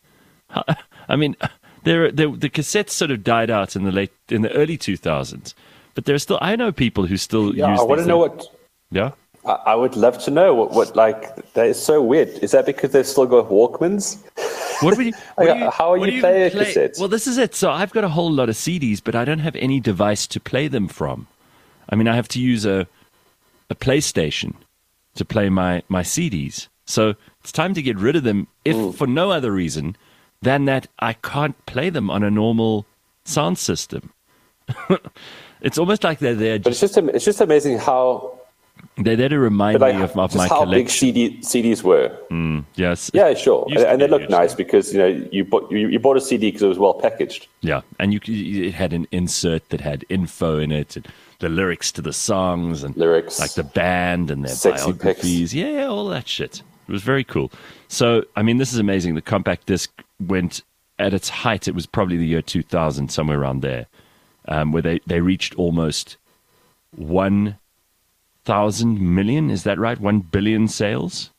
I mean, there the cassettes sort of died out in the late in the early two thousands. But there's still, I know people who still yeah, use. I want to know what. Yeah. I would love to know what, what like, that is so weird. Is that because they've still got Walkmans? What do you, what do you, How are you, you playing play? cassettes? Well, this is it. So I've got a whole lot of C Ds, but I don't have any device to play them from. I mean, I have to use a a PlayStation to play my, my C Ds. So it's time to get rid of them, if mm. for no other reason than that I can't play them on a normal sound system. It's almost like they're there. But it's just it's just amazing how They're there to remind But like, me of, of just my how collection. big C D, C Ds were. Mm, yes. Yeah, sure. Used to And they be look huge, nice yeah. because, you know, you bought, you, you bought a C D because it was well packaged. Yeah, and you, c- it had an insert that had info in it, and the lyrics to the songs, and Lyrics. like the band and their Sexy biographies. Yeah, yeah, all that shit. It was very cool. So, I mean, this is amazing. The compact disc went at its height. It was probably the year two thousand, somewhere around there, um, where they, they reached almost one thousand million. Is that right? One billion sales,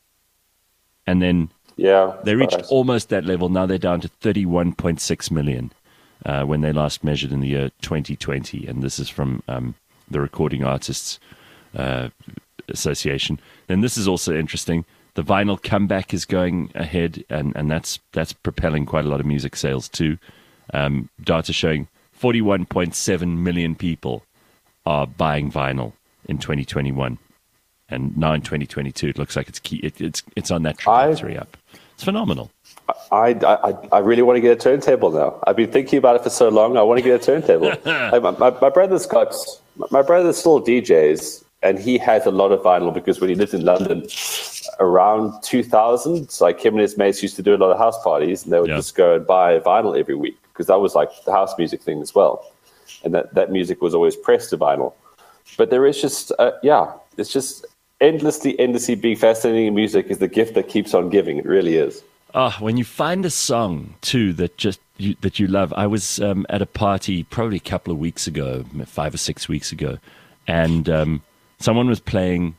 and then Yeah. they reached nice. almost that level. Now they're down to thirty-one point six million uh, when they last measured in the year twenty twenty. And this is from um, the Recording Artists uh, Association. Then this is also interesting. The vinyl comeback is going ahead, and, and that's that's propelling quite a lot of music sales too. Um, data showing forty-one point seven million people are buying vinyl in twenty twenty-one. And now in twenty twenty-two, it looks like it's key, it, it's it's on that trajectory up. It's phenomenal. I, I, I really want to get a turntable now. I've been thinking about it for so long. I want to get a turntable. Like, my, my, my brother's got, my brother still D Js, and he has a lot of vinyl because when he lived in London around two thousand, like him and his mates used to do a lot of house parties, and they would Yeah. just go and buy vinyl every week because that was like the house music thing as well. And that, that music was always pressed to vinyl. But there is just, uh, yeah, it's just endlessly, endlessly being fascinating in music is the gift that keeps on giving. It really is. Oh, when you find a song too that just you, that you love. I was um, at a party probably a couple of weeks ago, five or six weeks ago, and um, someone was playing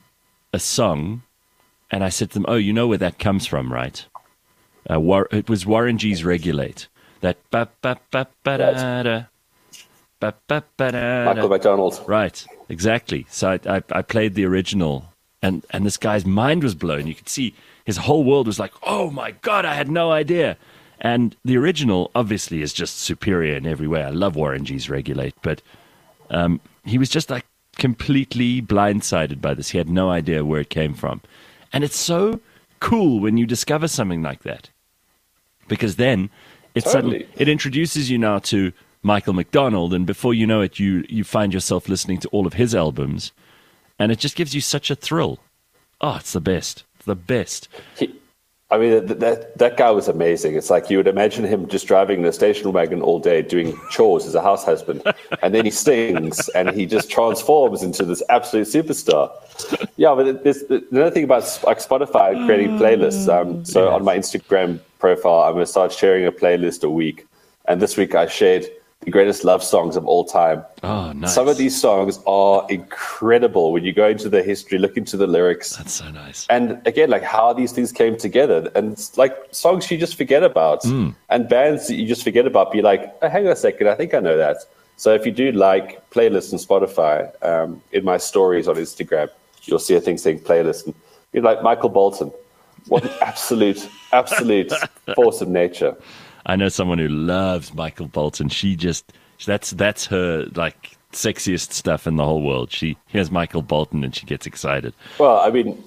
a song, and I said to them, "Oh, you know where that comes from, right?" Uh, War- it was Warren G's "Regulate." That ba ba ba ba da da. Ba, ba, ba, da, Michael da. McDonald. Right, exactly. So I, I, I played the original, and, and this guy's mind was blown. You could see his whole world was like, oh my God, I had no idea. And the original, obviously, is just superior in every way. I love Warren G's Regulate, but um, he was just like completely blindsided by this. He had no idea where it came from. And it's so cool when you discover something like that, because then it Totally. suddenly it introduces you now to Michael McDonald, and before you know it, you you find yourself listening to all of his albums, and it just gives you such a thrill. Oh, it's the best. It's the best. He, I mean, that, that that guy was amazing. It's like you would imagine him just driving the station wagon all day doing chores as a house husband, and then he sings and he just transforms into this absolute superstar. Yeah, but there's another thing about like Spotify and creating playlists. Um, so Yes. on my Instagram profile, I'm going to start sharing a playlist a week, and this week I shared the greatest love songs of all time. Oh, nice. Some of these songs are incredible when you go into the history, look into the lyrics. That's so nice. And again, like how these things came together, and it's like songs you just forget about, Mm. and bands that you just forget about. Be like, oh, hang on a second, I think I know that. So if you do like playlists on Spotify, um, in my stories on Instagram, you'll see a thing saying playlist, and you're like Michael Bolton. What an absolute, absolute force of nature. I know someone who loves Michael Bolton. She just that's that's her like sexiest stuff in the whole world. She hears Michael Bolton and she gets excited. Well, I mean,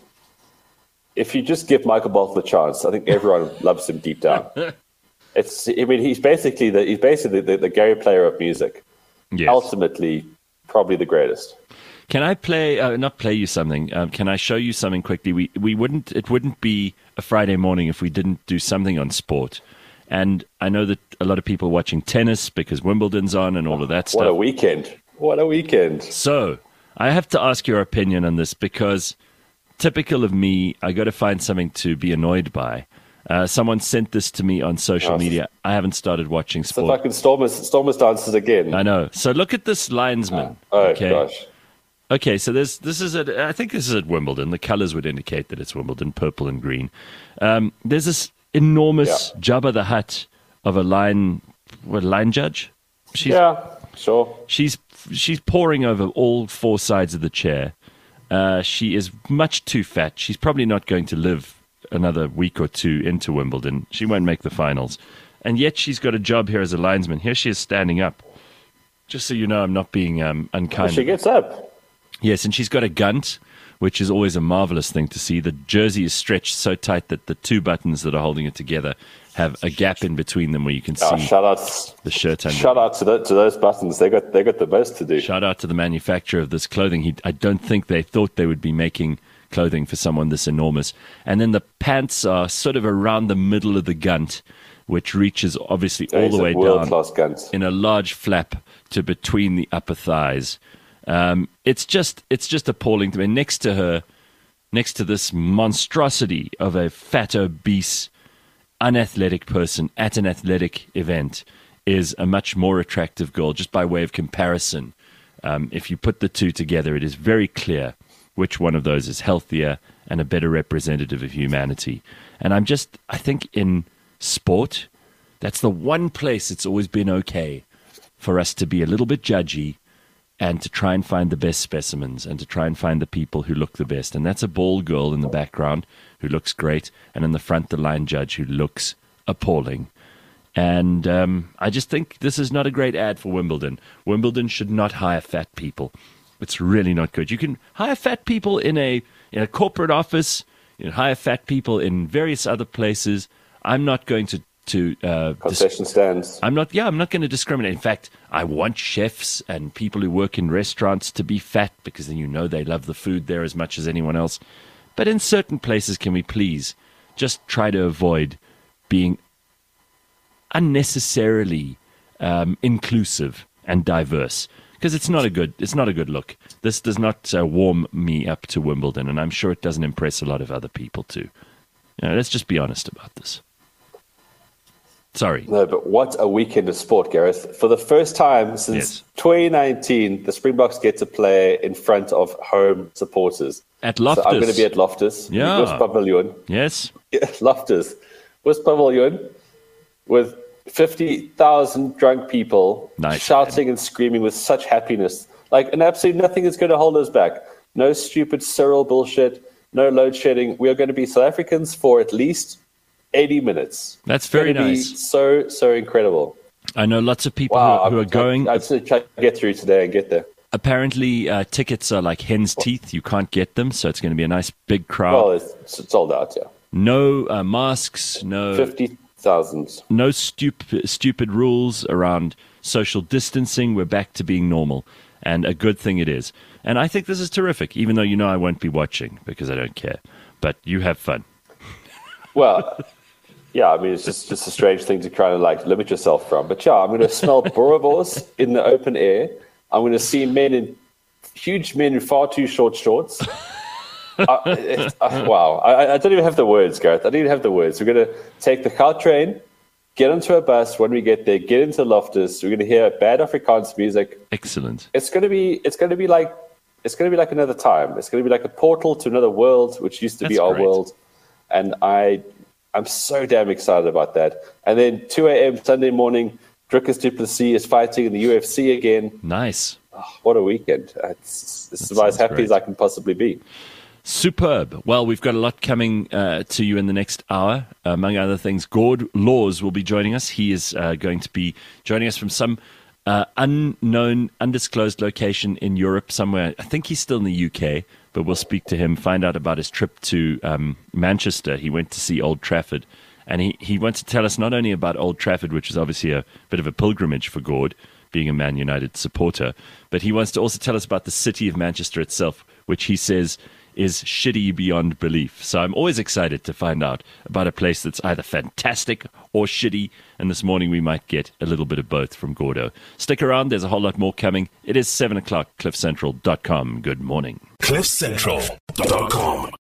if you just give Michael Bolton a chance, I think everyone loves him deep down. It's, I mean, he's basically the he's basically the, the Gary Player of music. Yes. Ultimately, probably the greatest. Can I play? Uh, not play you something. Um, can I show you something quickly? We we wouldn't. It wouldn't be a Friday morning if we didn't do something on sport. And I know that a lot of people are watching tennis because Wimbledon's on and all of that What a stuff. weekend! What a weekend! So I have to ask your opinion on this because, typical of me, I got to find something to be annoyed by. Uh, someone sent this to me on social Oh, media. I haven't started watching So sport. fucking Stormers, Stormers dances again. I know. So look at this linesman. Oh okay. gosh! Okay, so this this is at I think this is at Wimbledon. The colours would indicate that it's Wimbledon, purple and green. Um, there's this enormous Yeah. Jabba the Hutt of a line what line judge. She's Yeah, sure. she's she's poring over all four sides of the chair. Uh, she is much too fat. She's probably not going to live another week or two into Wimbledon. She won't make the finals, and yet she's got a job here as a linesman. Here she is standing up. Just so you know, I'm not being um, unkind. She gets up. Yes, and she's got a gunt which is always a marvelous thing to see. The jersey is stretched so tight that the two buttons that are holding it together have a gap in between them where you can see oh, shout out, the shirt under. Shout out to, the, to those buttons. They got they got the most to do. Shout out to the manufacturer of this clothing. He, I don't think they thought they would be making clothing for someone this enormous. And then the pants are sort of around the middle of the gunt, which reaches obviously all Those the way world down class guns. in a large flap to between the upper thighs. Um, it's just it's just appalling to me. Next to her, next to this monstrosity of a fat, obese, unathletic person at an athletic event is a much more attractive girl, just by way of comparison. Um, if you put the two together, it is very clear which one of those is healthier and a better representative of humanity. And I'm just, I think in sport, that's the one place it's always been okay for us to be a little bit judgy and to try and find the best specimens and to try and find the people who look the best. And that's a bald girl in the background who looks great, and in the front, the line judge who looks appalling. And um, I just think this is not a great ad for Wimbledon. Wimbledon should not hire fat people. It's really not good. You can hire fat people in a in a corporate office. You can hire fat people in various other places. I'm not going to to uh, concession dis- stands. I'm not. Yeah, I'm not going to discriminate. In fact, I want chefs and people who work in restaurants to be fat because then you know they love the food there as much as anyone else. But in certain places, can we please just try to avoid being unnecessarily um, inclusive and diverse? Because it's not a good, it's not a good look. This does not uh, warm me up to Wimbledon, and I'm sure it doesn't impress a lot of other people too. You know, let's just be honest about this. Sorry. No, but what a weekend of sport, Gareth. For the first time since Yes. twenty nineteen, the Springboks get to play in front of home supporters. At Loftus. So I'm going to be at Loftus. Yeah. West Pavilion. Yes. Yeah, Loftus. West Pavilion with fifty thousand drunk people Nice, shouting and screaming with such happiness. Like, and absolutely nothing is going to hold us back. No stupid Cyril bullshit. No load shedding. We are going to be South Africans for at least eighty minutes. That's very It's gonna be nice. So, so incredible. I know lots of people Wow. who, who are going. I, I just need to try to get through today and get there. Apparently, uh, tickets are like hen's teeth. You can't get them, so it's going to be a nice big crowd. Well, it's, it's sold out, yeah. No uh, masks, no fifty thousand. no stupid stupid rules around social distancing. We're back to being normal, and a good thing it is. And I think this is terrific, even though you know I won't be watching because I don't care. But you have fun. Well, yeah, I mean, it's just, just a strange thing to try and like limit yourself from. But yeah, I'm going to smell boerewors in the open air. I'm going to see men in huge men in far too short shorts. uh, it, uh, wow, I, I don't even have the words, Gareth. I don't even have the words. We're going to take the car train, get onto a bus when we get there, get into Loftus. We're going to hear bad Afrikaans music. Excellent. It's going to be. It's going to be like. It's going to be like another time. It's going to be like a portal to another world, which used to That's be our great. world. And I, I'm so damn excited about that. And then two a.m. Sunday morning, Drickus du Plessis is fighting in the U F C again. Nice. Oh, what a weekend! It's, it's That about as sounds happy great. as I can possibly be. Superb. Well, we've got a lot coming uh, to you in the next hour. Among other things, Gord Laws will be joining us. He is uh, going to be joining us from some uh, unknown, undisclosed location in Europe somewhere. I think he's still in the U K, but we'll speak to him, find out about his trip to um, Manchester. He went to see Old Trafford, and he, he wants to tell us not only about Old Trafford, which is obviously a bit of a pilgrimage for Gord, being a Man United supporter, but he wants to also tell us about the city of Manchester itself, which he says is shitty beyond belief. So I'm always excited to find out about a place that's either fantastic or shitty, and this morning we might get a little bit of both from Gordo. Stick around, there's a whole lot more coming. It is seven o'clock, cliff central dot com. Good morning. cliff central dot com